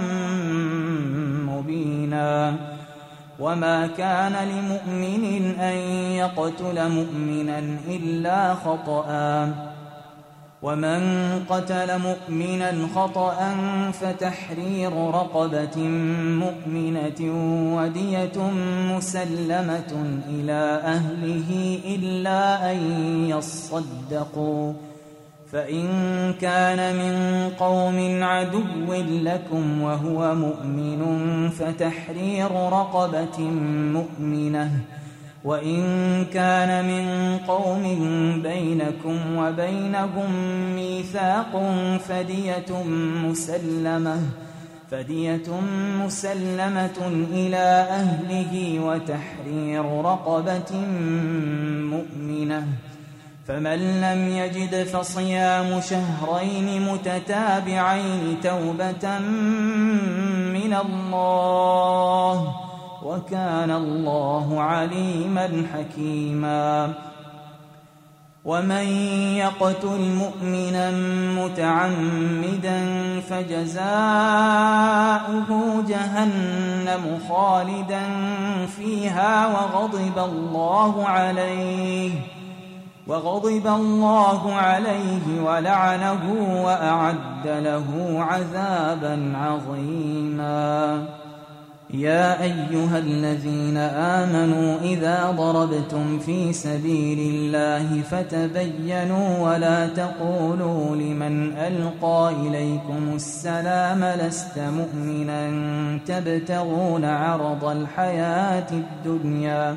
مبينا وما كان لمؤمن أن يقتل مؤمنا إلا خطأ ومن قتل مؤمنا خطأ فتحرير رقبة مؤمنة ودية مسلمة إلى أهله إلا أن يصدقوا فإن كان من قوم عدو لكم وهو مؤمن فتحرير رقبة مؤمنة وإن كان من قوم بينكم وبينهم ميثاق فدية مسلمة فدية مسلمة إلى أهله وتحرير رقبة مؤمنة فمن لم يجد فصيام شهرين متتابعين توبة من الله وكان الله عليما حكيما ومن يقتل مؤمنا متعمدا فجزاؤه جهنم خالدا فيها وغضب الله عليه وغضب الله عليه ولعنه وأعد له عذابا عظيما يا أيها الذين آمنوا إذا ضربتم في سبيل الله فتبينوا ولا تقولوا لمن ألقى إليكم السلام لست مؤمنا تبتغون عرض الحياة الدنيا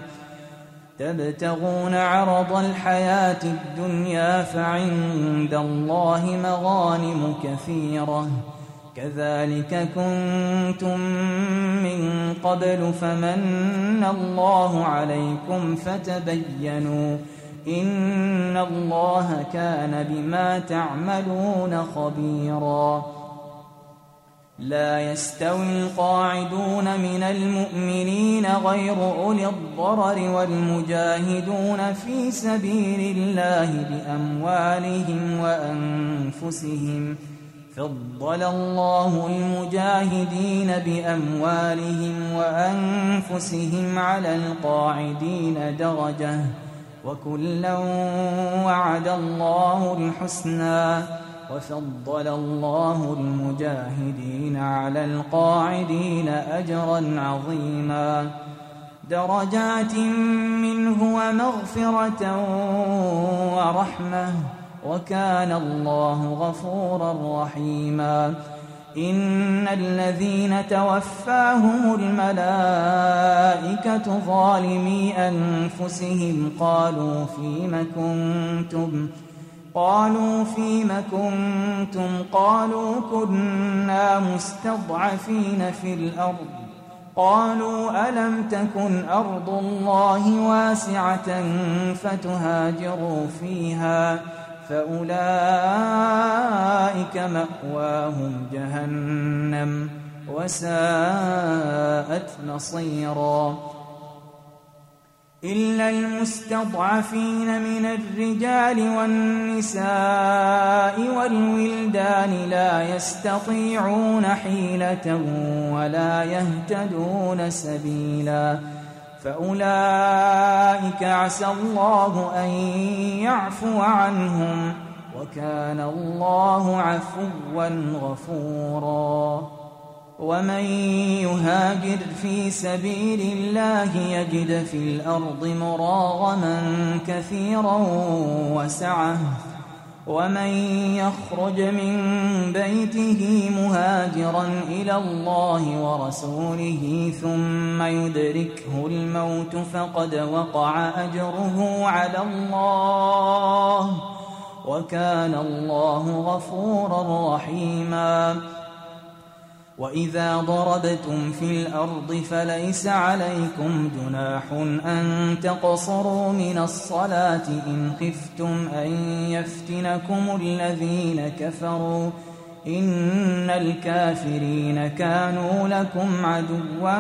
تبتغون عرض الحياة الدنيا فعند الله مغانم كثيرة كذلك كنتم من قبل فمن الله عليكم فتبينوا إن الله كان بما تعملون خبيرا لا يستوي القاعدون من المؤمنين غير أولي الضرر والمجاهدون في سبيل الله بأموالهم وأنفسهم فضل الله المجاهدين بأموالهم وأنفسهم على القاعدين درجة وكلا وعد الله الحسنى وفضل الله المجاهدين على القاعدين أجرا عظيما درجات منه ومغفرة ورحمة وكان الله غفورا رحيما إن الذين توفاهم الملائكة ظالمي أنفسهم قالوا فيم كنتم قالوا فيم كنتم قالوا كنا مستضعفين في الأرض قالوا ألم تكن أرض الله واسعة فتهاجروا فيها فأولئك مأواهم جهنم وساءت مصيرا إلا المستضعفين من الرجال والنساء والولدان لا يستطيعون حيلة ولا يهتدون سبيلا فأولئك عسى الله أن يعفو عنهم وكان الله عفوا غفورا ومن يهاجر في سبيل الله يجد في الأرض مراغما كثيرا وسعة ومن يخرج من بيته مهاجرا إلى الله ورسوله ثم يدركه الموت فقد وقع أجره على الله وكان الله غفورا رحيما. وإذا ضربتم في الأرض فليس عليكم جناح أن تقصروا من الصلاة إن خفتم أن يفتنكم الذين كفروا إن الكافرين كانوا لكم عدوا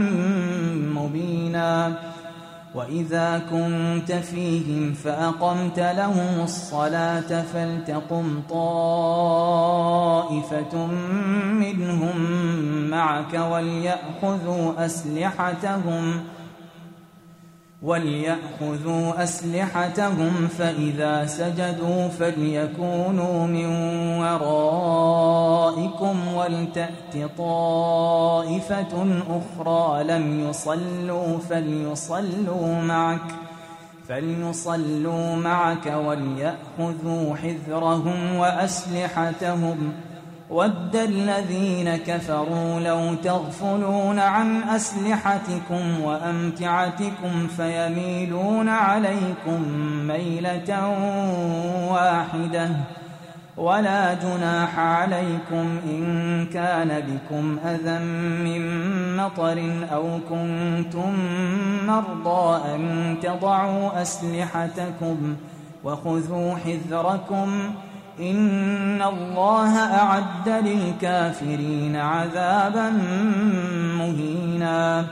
مبينا. وإذا كنت فيهم فأقمت لهم الصلاة فلتقم طائفة منهم معك وليأخذوا أسلحتهم وليأخذوا أسلحتهم فإذا سجدوا فليكونوا من ورائكم ولتأت طائفة أخرى لم يصلوا فليصلوا معك فليصلوا معك وليأخذوا حذرهم وأسلحتهم. ود الذين كفروا لو تغفلون عن أسلحتكم وأمتعتكم فيميلون عليكم ميلة واحدة. ولا جناح عليكم إن كان بكم أذى من مطر أو كنتم مرضى أن تضعوا أسلحتكم وخذوا حذركم إن الله أعد للكافرين عذابا مهينا.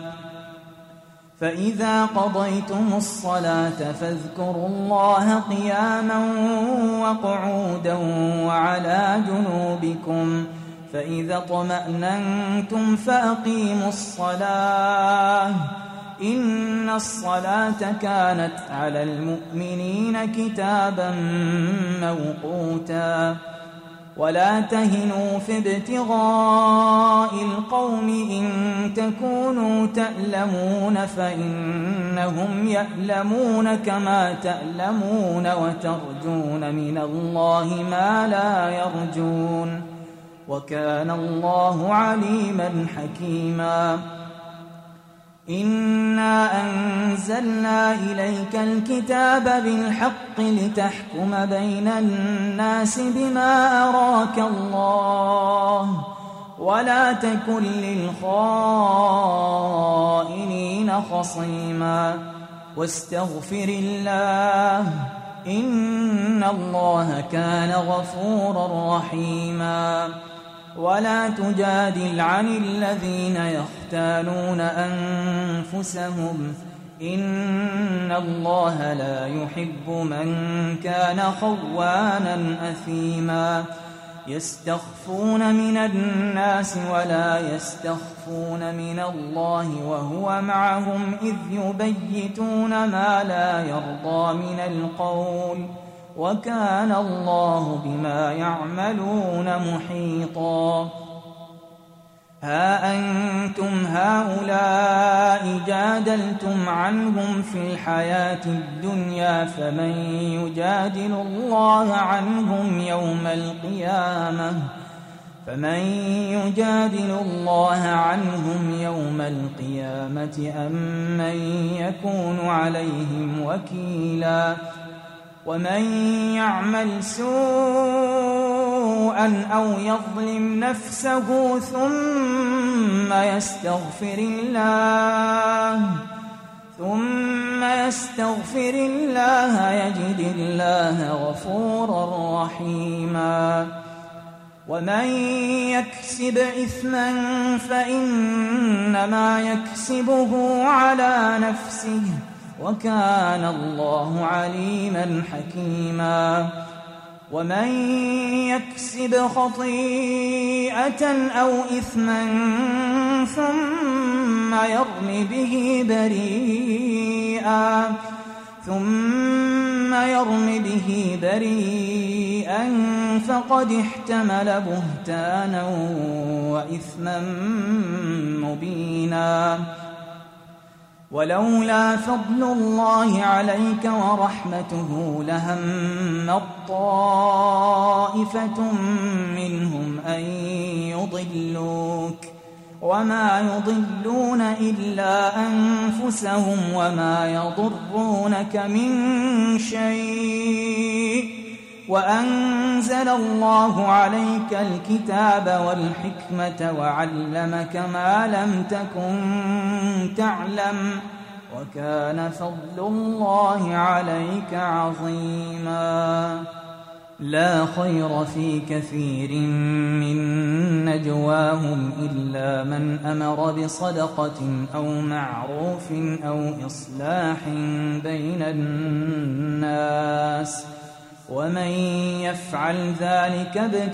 فإذا قضيتم الصلاة فاذكروا الله قياما وقعودا وعلى جنوبكم فإذا اطمأننتم فأقيموا الصلاة إن الصلاة كانت على المؤمنين كتابا موقوتا. ولا تهنوا في ابتغاء القوم إن تكونوا تألمون فإنهم يألمون كما تألمون وترجون من الله ما لا يرجون وكان الله عليما حكيما. إنا أنزلنا إليك الكتاب بالحق لتحكم بين الناس بما أراك الله ولا تكن للخائنين خصيما واستغفر الله إن الله كان غفورا رحيما. ولا تجادل عن الذين يختانون أنفسهم إن الله لا يحب من كان خوانا أثيما. يستخفون من الناس ولا يستخفون من الله وهو معهم إذ يبيتون ما لا يرضى من القول وكان الله بما يعملون محيطا. ها أنتم هؤلاء جادلتم عنهم في الحياة الدنيا فمن يجادل الله عنهم يوم القيامة فمن يجادل الله عنهم يوم القيامة أم من يكون عليهم وكيلا. ومن يعمل سوءا أو يظلم نفسه ثم يستغفر الله ثم يستغفر الله يجد الله غفورا رحيما. ومن يكسب إثما فإنما يكسبه على نفسه وكان الله عليما حكيما. ومن يكسب خطيئة أو إثما ثم يرم به بريئا ثم يرم به بريئا فقد احتمل بهتانا وإثما مبينا. ولولا فضل الله عليك ورحمته لهم طائفة منهم أن يضلوك وما يضلون إلا أنفسهم وما يضرونك من شيء وأنزل الله عليك الكتاب والحكمة وعلمك ما لم تكن تعلم وكان فضل الله عليك عظيما. لا خير في كثير من نجواهم إلا من أمر بصدقة أو معروف أو إصلاح بين الناس ومن يفعل ذلك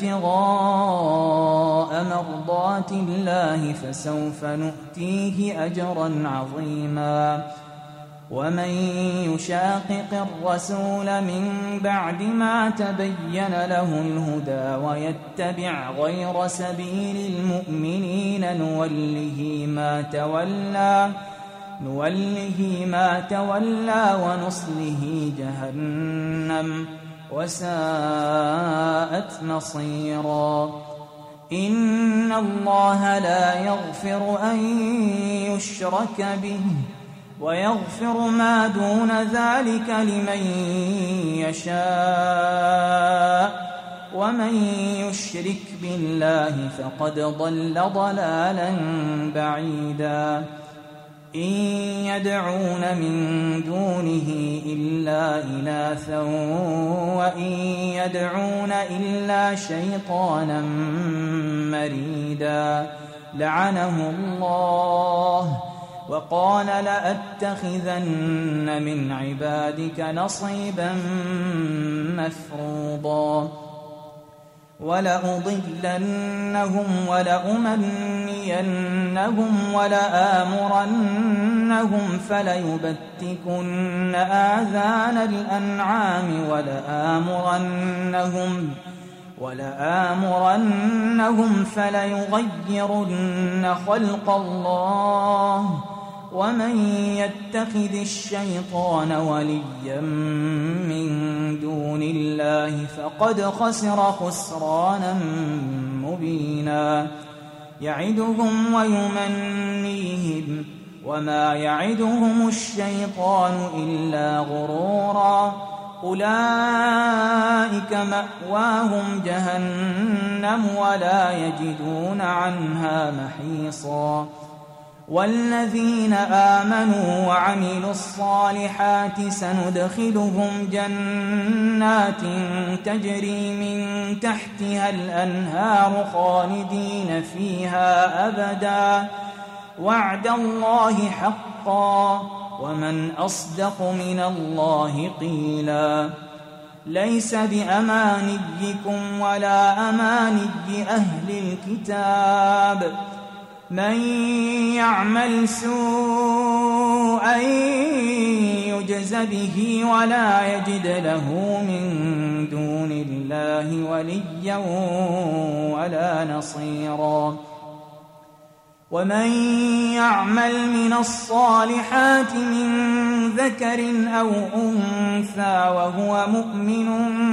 ابتغاء مرضات الله فسوف نؤتيه أجرا عظيما. ومن يشاقق الرسول من بعد ما تبين له الهدى ويتبع غير سبيل المؤمنين نوله ما تولى نوله ما تولى ونصله جهنم وساءت مصيرا. إن الله لا يغفر أن يشرك به ويغفر ما دون ذلك لمن يشاء ومن يشرك بالله فقد ضل ضلالا بعيدا. إن يدعون من دونه إلا إناثا وإن يدعون إلا شيطانا مريدا لعنه الله وقال لأتخذن من عبادك نصيبا مفروضا. ولأضلنهم ولأمنينهم ولآمرنهم فليبتكن آذان الأنعام ولآمرنهم ولآمرنهم فليغيرن خلق الله ومن يتخذ الشيطان وليا من دون الله فقد خسر خسرانا مبينا. يعدهم ويمنيهم وما يعدهم الشيطان إلا غرورا. أولئك مأواهم جهنم ولا يجدون عنها محيصا. والذين آمنوا وعملوا الصالحات سندخلهم جنات تجري من تحتها الأنهار خالدين فيها أبدا وعد الله حقا ومن أصدق من الله قيلا. ليس بأمانيكم ولا أماني أهل الكتاب من يعمل سوءا يجز به ولا يجد له من دون الله وليا ولا نصيرا. ومن يعمل من الصالحات من ذكر أو أنثى وهو مؤمن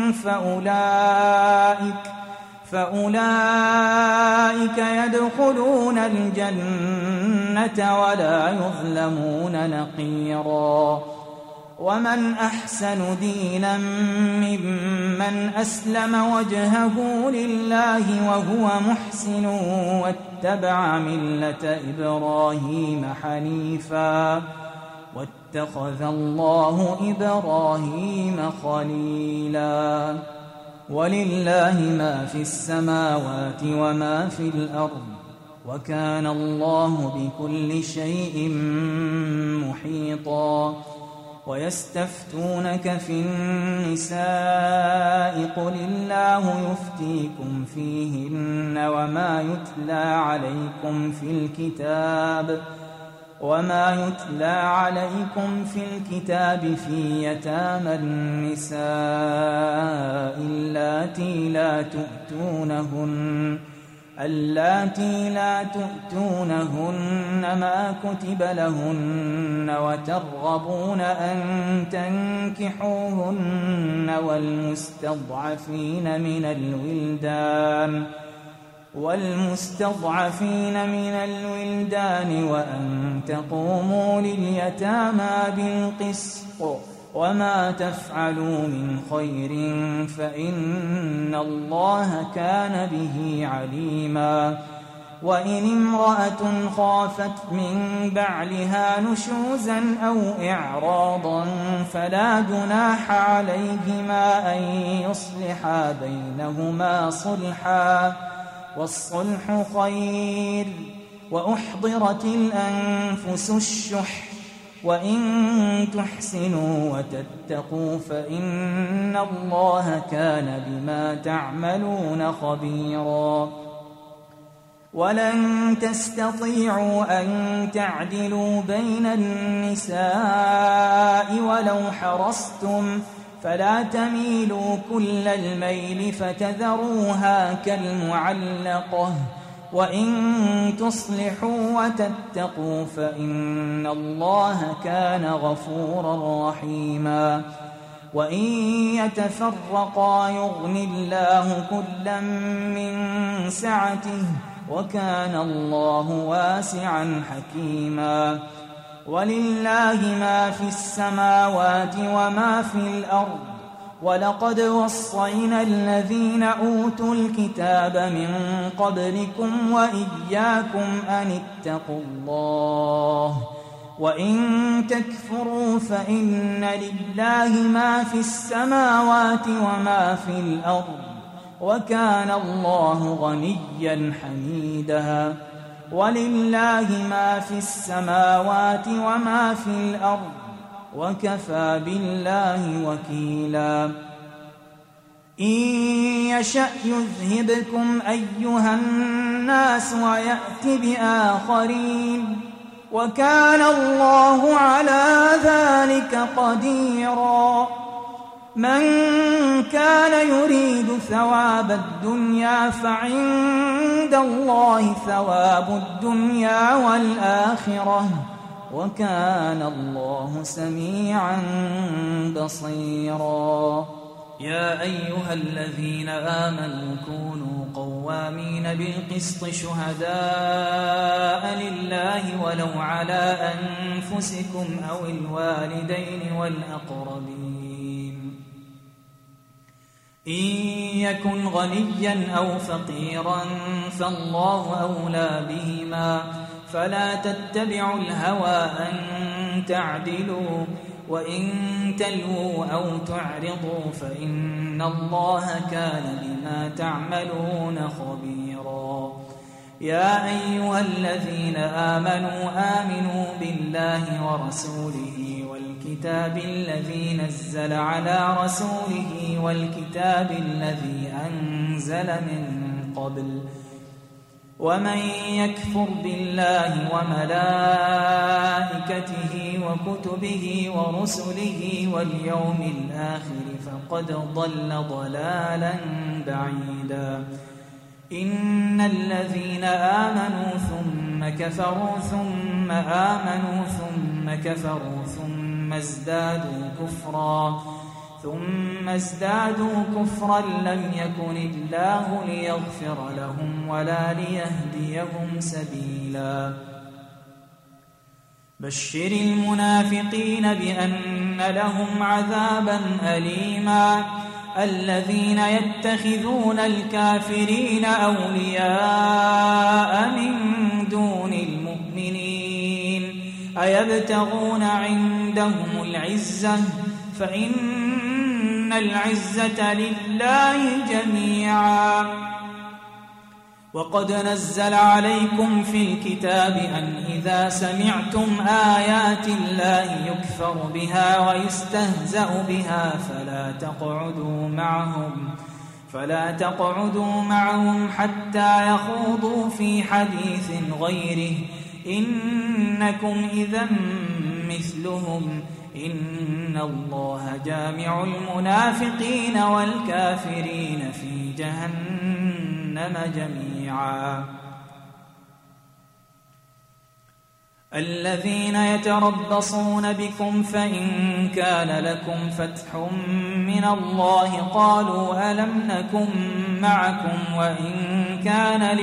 فأولئك فأولئك يدخلون الجنة ولا يظلمون نقيرا. ومن أحسن دينا ممن أسلم وجهه لله وهو محسن واتبع ملة إبراهيم حنيفا واتخذ الله إبراهيم خليلا. ولله ما في السماوات وما في الأرض وكان الله بكل شيء محيطا. ويستفتونك في النساء قل الله يفتيكم فيهن وما يتلى عليكم في الكتاب وما يتلى عليكم في الكتاب في يتامى النساء اللاتي لا تؤتونهن اللاتي لا تؤتونهن ما كتب لهن وترغبون أن تنكحوهن والمستضعفين من الولدان والمستضعفين من الولدان وأن تقوموا لليتامى بالقسط وما تفعلوا من خير فإن الله كان به عليما وإن امرأة خافت من بعلها نشوزا أو إعراضا فلا جناح عليهما أن يصلحا بينهما صلحا والصلح خير وأحضرت الأنفس الشح وإن تحسنوا وتتقوا فإن الله كان بما تعملون خبيرا ولن تستطيعوا أن تعدلوا بين النساء ولو حرصتم فلا تميلوا كل الميل فتذروها كالمعلقة وإن تصلحوا وتتقوا فإن الله كان غفورا رحيما وإن يتفرقا يغن الله كلا من سعته وكان الله واسعا حكيما ولله ما في السماوات وما في الأرض ولقد وصينا الذين أوتوا الكتاب من قبلكم وإياكم أن اتقوا الله وإن تكفروا فإن لله ما في السماوات وما في الأرض وكان الله غنيا حميدا ولله ما في السماوات وما في الأرض وكفى بالله وكيلا إن يشأ يذهبكم أيها الناس ويأت بآخرين وكان الله على ذلك قديرا من كان يريد ثواب الدنيا فعند الله ثواب الدنيا والآخرة وكان الله سميعا بصيرا يا أيها الذين آمنوا كونوا قوامين بالقسط شهداء لله ولو على أنفسكم أو الوالدين والأقربين إن يكن غنيا أو فقيرا فالله أولى بهما فلا تتبعوا الهوى أن تعدلوا وإن تلووا أو تعرضوا فإن الله كان بما تعملون خبيرا يا أيها الذين آمنوا آمنوا بالله ورسوله والكتاب الذي نزل على رسوله والكتاب الذي أنزل من قبل ومن يكفر بالله وملائكته وكتبه ورسله واليوم الآخر فقد ضل ضلالا بعيدا إن الذين آمنوا ثم كفروا ثم آمنوا ثم كفروا ثم ازدادوا كفرا ثم ازدادوا كفرا لم يكن الله ليغفر لهم ولا ليهديهم سبيلا بشر المنافقين بأن لهم عذابا أليما الذين يتخذون الكافرين أولياء من دون المؤمنين أيبتغون عندهم العزة فإن العزة لله جميعا وقد نزل عليكم في الكتاب أن إذا سمعتم آيات الله يكفر بها ويستهزأ بها فلا تقعدوا معهم فلا تقعدوا معهم حتى يخوضوا في حديث غيره إنكم إذا مثلهم إن الله جامع المنافقين والكافرين في جهنم جميعا الذين يتربصون بكم فإن كان لكم فتح من الله قالوا ألم نكن معكم وإن كان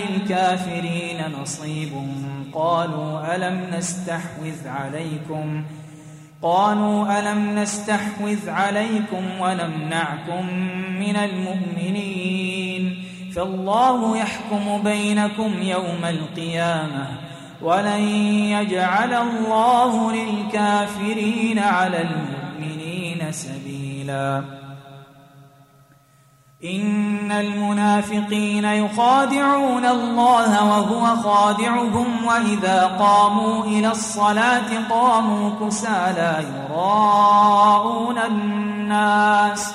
للكافرين نصيب قالوا ألم نستحوذ عليكم قالوا ألم نستحوذ عليكم ونمنعكم من المؤمنين فالله يحكم بينكم يوم القيامة ولن يجعل الله للكافرين على المؤمنين سبيلا إن المنافقين يخادعون الله وهو خادعهم وإذا قاموا إلى الصلاة قاموا كسالى يراءون الناس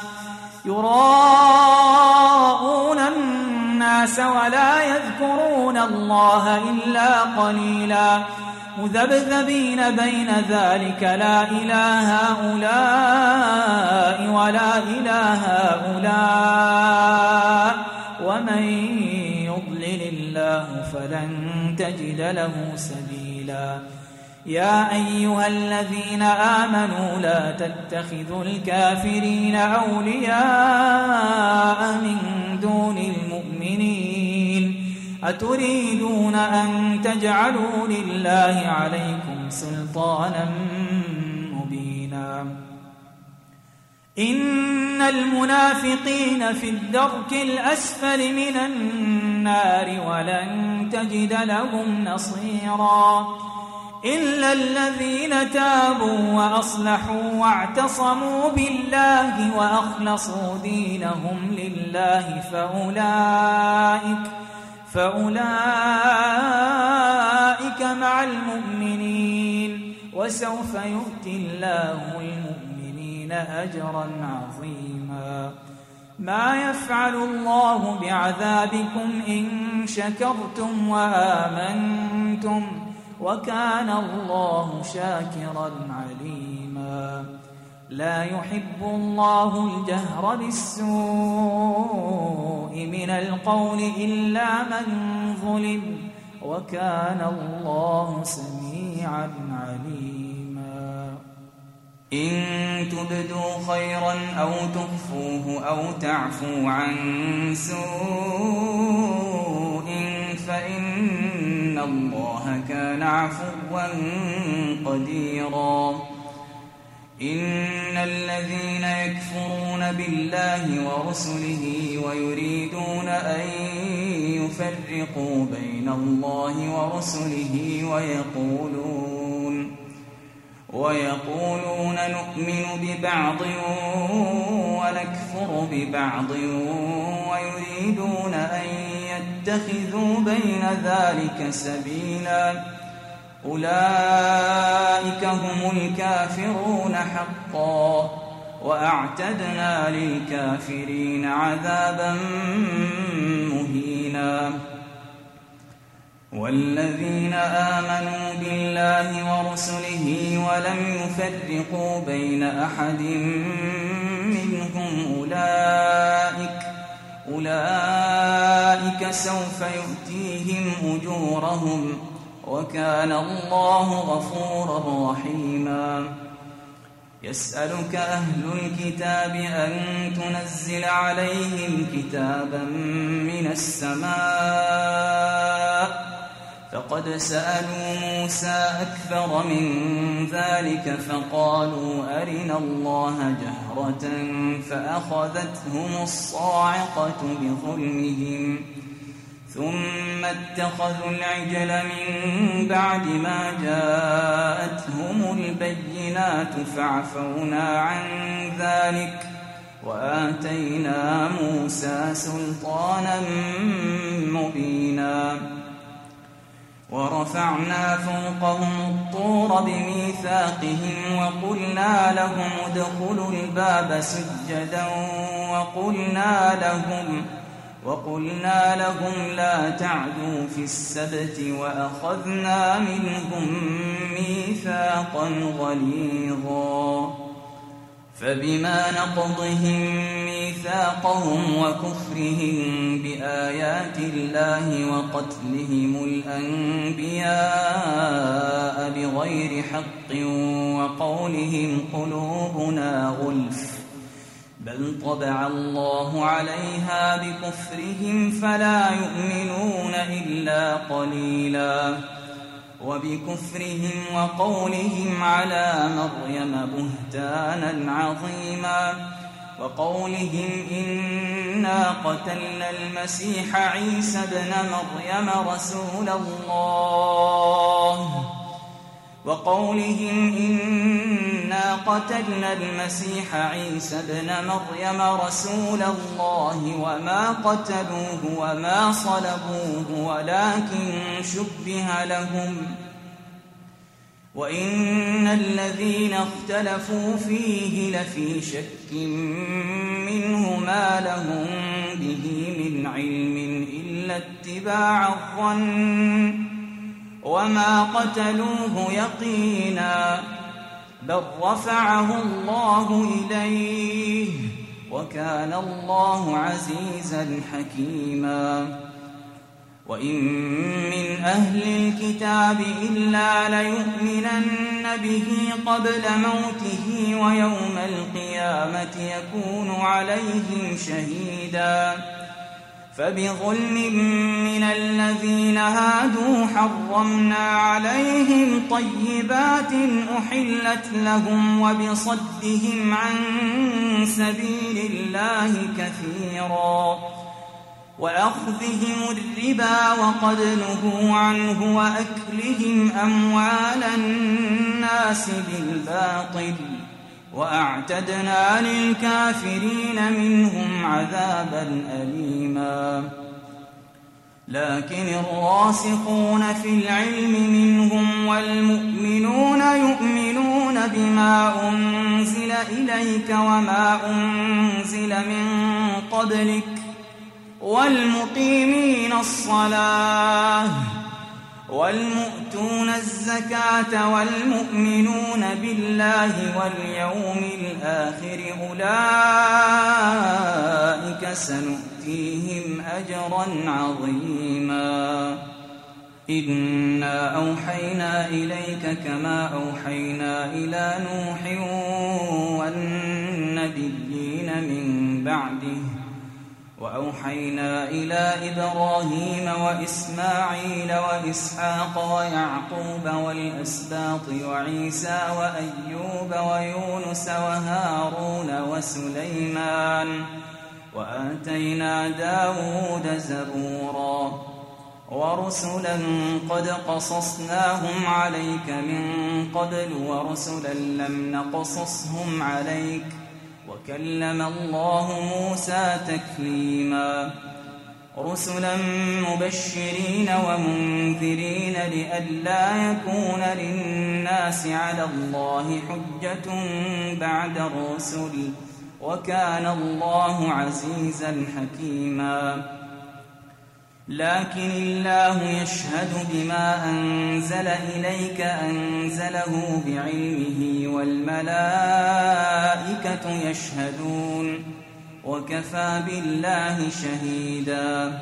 يراءون الناس ولا يذكرون الله إلا قليلا مذبذبين بين ذلك لا إله هؤلاء ولا إله هؤلاء ومن يضلل الله فلن تجد له سبيلا يا أيها الذين آمنوا لا تتخذوا الكافرين أولياء من دون المؤمنين أتريدون أن تجعلوا لله عليكم سلطانا مبينا إن المنافقين في الدرك الأسفل من النار ولن تجد لهم نصيرا إلا الذين تابوا وأصلحوا واعتصموا بالله وأخلصوا دينهم لله فأولئك فأولئك مع المؤمنين وسوف يؤتي الله المؤمنين أجرا عظيما ما يفعل الله بعذابكم إن شكرتم وآمنتم وكان الله شاكرا عليما لا يحب الله الجهر بالسوء من القول إلا من ظلم وكان الله سميعا عليما إن تبدوا خيرا أو تخفوه أو تعفوا عن سوء فإن الله كان عفوا قديرا إن الذين يكفرون بالله ورسله ويريدون أن يفرقوا بين الله ورسله ويقولون ويقولون نؤمن ببعض ونكفر ببعض ويريدون أن يتخذوا بين ذلك سبيلا أولئك هم الكافرون حقا وأعتدنا للكافرين عذابا مهينا والذين آمنوا بالله ورسله ولم يفرقوا بين أحد منهم أولئك أولئك سوف يؤتيهم أجورهم وكان الله غفورا رحيما يسألك أهل الكتاب أن تنزل عليهم كتابا من السماء فقد سألوا موسى أكثر من ذلك فقالوا أرنا الله جهرة فأخذتهم الصاعقة بظلمهم ثم اتخذوا العجل من بعد ما جاءتهم البينات فعفونا عن ذلك وآتينا موسى سلطانا مبينا ورفعنا فوقهم الطور بميثاقهم وقلنا لهم ادخلوا الباب سجدا وقلنا لهم وقلنا لهم لا تعدوا في السبت وأخذنا منهم ميثاقا غليظا فبما نقضهم ميثاقهم وكفرهم بآيات الله وقتلهم الأنبياء بغير حق وقولهم قلوبنا غلف بل طبع الله عليها بكفرهم فلا يؤمنون إلا قليلا وبكفرهم وقولهم على مريم بهتانا عظيما وقولهم إنا قتلنا المسيح عيسى ابن مريم رسول الله وقولهم إنا قتلنا المسيح عيسى ابن مريم رسول الله وما قتلوه وما صلبوه ولكن شبه لهم وإن الذين اختلفوا فيه لفي شك منه ما لهم به من علم إلا اتباع الظن وما قتلوه يقينا بل رفعه الله إليه وكان الله عزيزا حكيما وإن من أهل الكتاب إلا ليؤمنن به قبل موته ويوم القيامة يكون عليهم شهيدا فبظلم من الذين هادوا حرمنا عليهم طيبات أحلت لهم وبصدهم عن سبيل الله كثيرا وأخذهم الربا وقد نهوا عنه وأكلهم أموال الناس بالباطل وأعتدنا للكافرين منهم عذابا أليما لكن الراسخون في العلم منهم والمؤمنون يؤمنون بما أنزل إليك وما أنزل من قبلك والمقيمين الصلاة والمؤتون الزكاة والمؤمنون بالله واليوم الآخر أولئك سنؤتيهم أجرا عظيما إنا أوحينا إليك كما أوحينا إلى نوح والنبيين من بعده وأوحينا إلى إبراهيم وإسماعيل وإسحاق ويعقوب والأسباط وعيسى وأيوب ويونس وهارون وسليمان وآتينا داود زبورا ورسلا قد قصصناهم عليك من قبل ورسلا لم نقصصهم عليك وكلم الله موسى تكليما رسلا مبشرين ومنذرين لئلا يكون للناس على الله حجة بعد الرسل وكان الله عزيزا حكيما لكن الله يشهد بما أنزل إليك أنزله بعلمه والملائكة يشهدون وكفى بالله شهيدا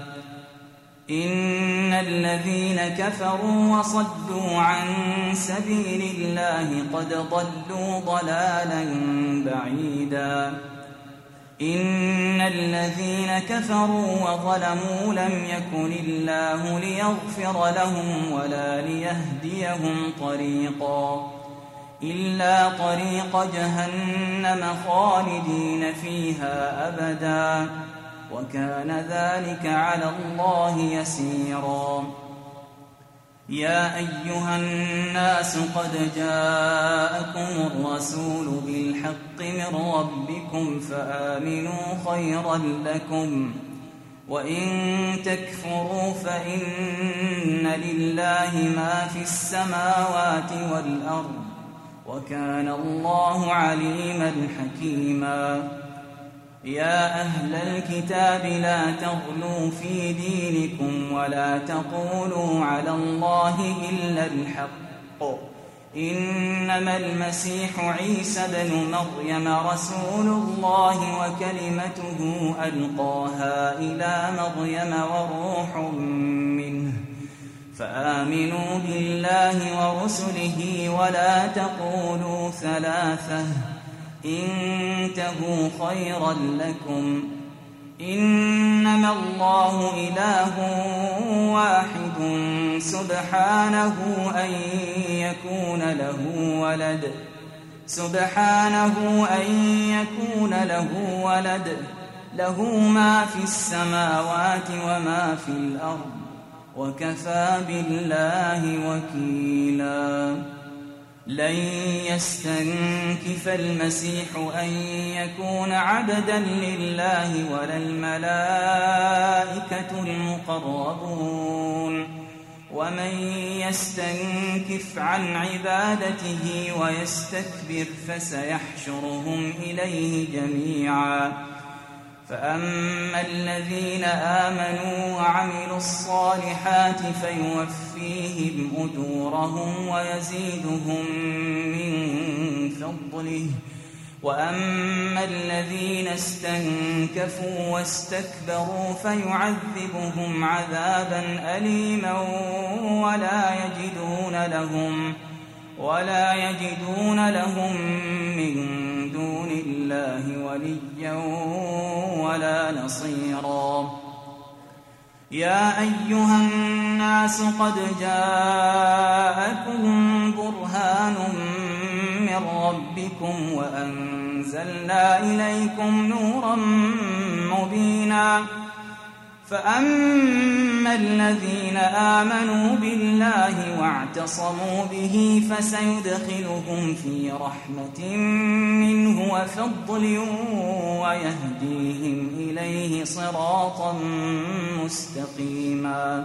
إن الذين كفروا وصدوا عن سبيل الله قد ضلوا ضلالا بعيدا إن الذين كفروا وظلموا لم يكن الله ليغفر لهم ولا ليهديهم طريقا إلا طريق جهنم خالدين فيها أبدا وكان ذلك على الله يسيرا يا أيها الناس قد جاءكم الرسول بالحق من ربكم فآمنوا خيرا لكم وإن تكفروا فإن لله ما في السماوات والأرض وكان الله عليما حكيما يا أهل الكتاب لا تغلوا في دينكم ولا تقولوا على الله إلا الحق إنما المسيح عيسى بن مريم رسول الله وكلمته ألقاها إلى مريم وروح منه فآمنوا بالله ورسله ولا تقولوا ثلاثة انتهوا خيرا لكم إنما الله إله واحد سبحانه أن يكون له ولد سبحانه أن يكون له ولد له ما في السماوات وما في الأرض وكفى بالله وكيلا. لن يستنكف المسيح أن يكون عبدا لله ولا الملائكة المقربون ومن يستنكف عن عبادته ويستكبر فسيحشرهم إليه جميعا. فأما الذين آمنوا وعملوا الصالحات فيوفيهم أجورهم ويزيدهم من فضله وأما الذين استنكفوا واستكبروا فيعذبهم عذابا أليما ولا يجدون لهم ولا يجدون لهم من دون الله وليا ولا نصيرا. يا أيها الناس قد جاءكم برهان من ربكم وأنزلنا إليكم نورا مبينا. فأما الذين آمنوا بالله واعتصموا به فسيدخلهم في رحمة منه وفضل ويهديهم إليه صراطا مستقيما.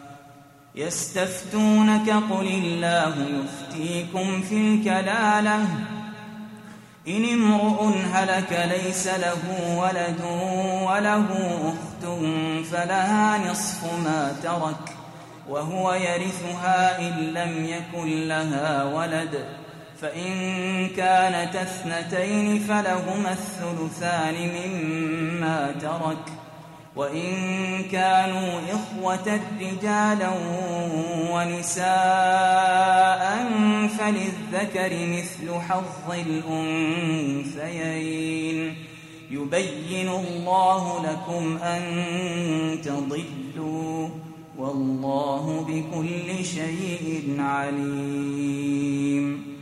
يستفتونك قل الله يفتيكم في الكلالة إن امرؤ هلك ليس له ولد وله أخت فلها نصف ما ترك وهو يرثها إن لم يكن لها ولد فإن كانت اثنتين فلهما الثلثان مما ترك وإن كانوا إخوة رجالا ونساء فللذكر مثل حظ الأنثيين يبين الله لكم أن تضلوا والله بكل شيء عليم.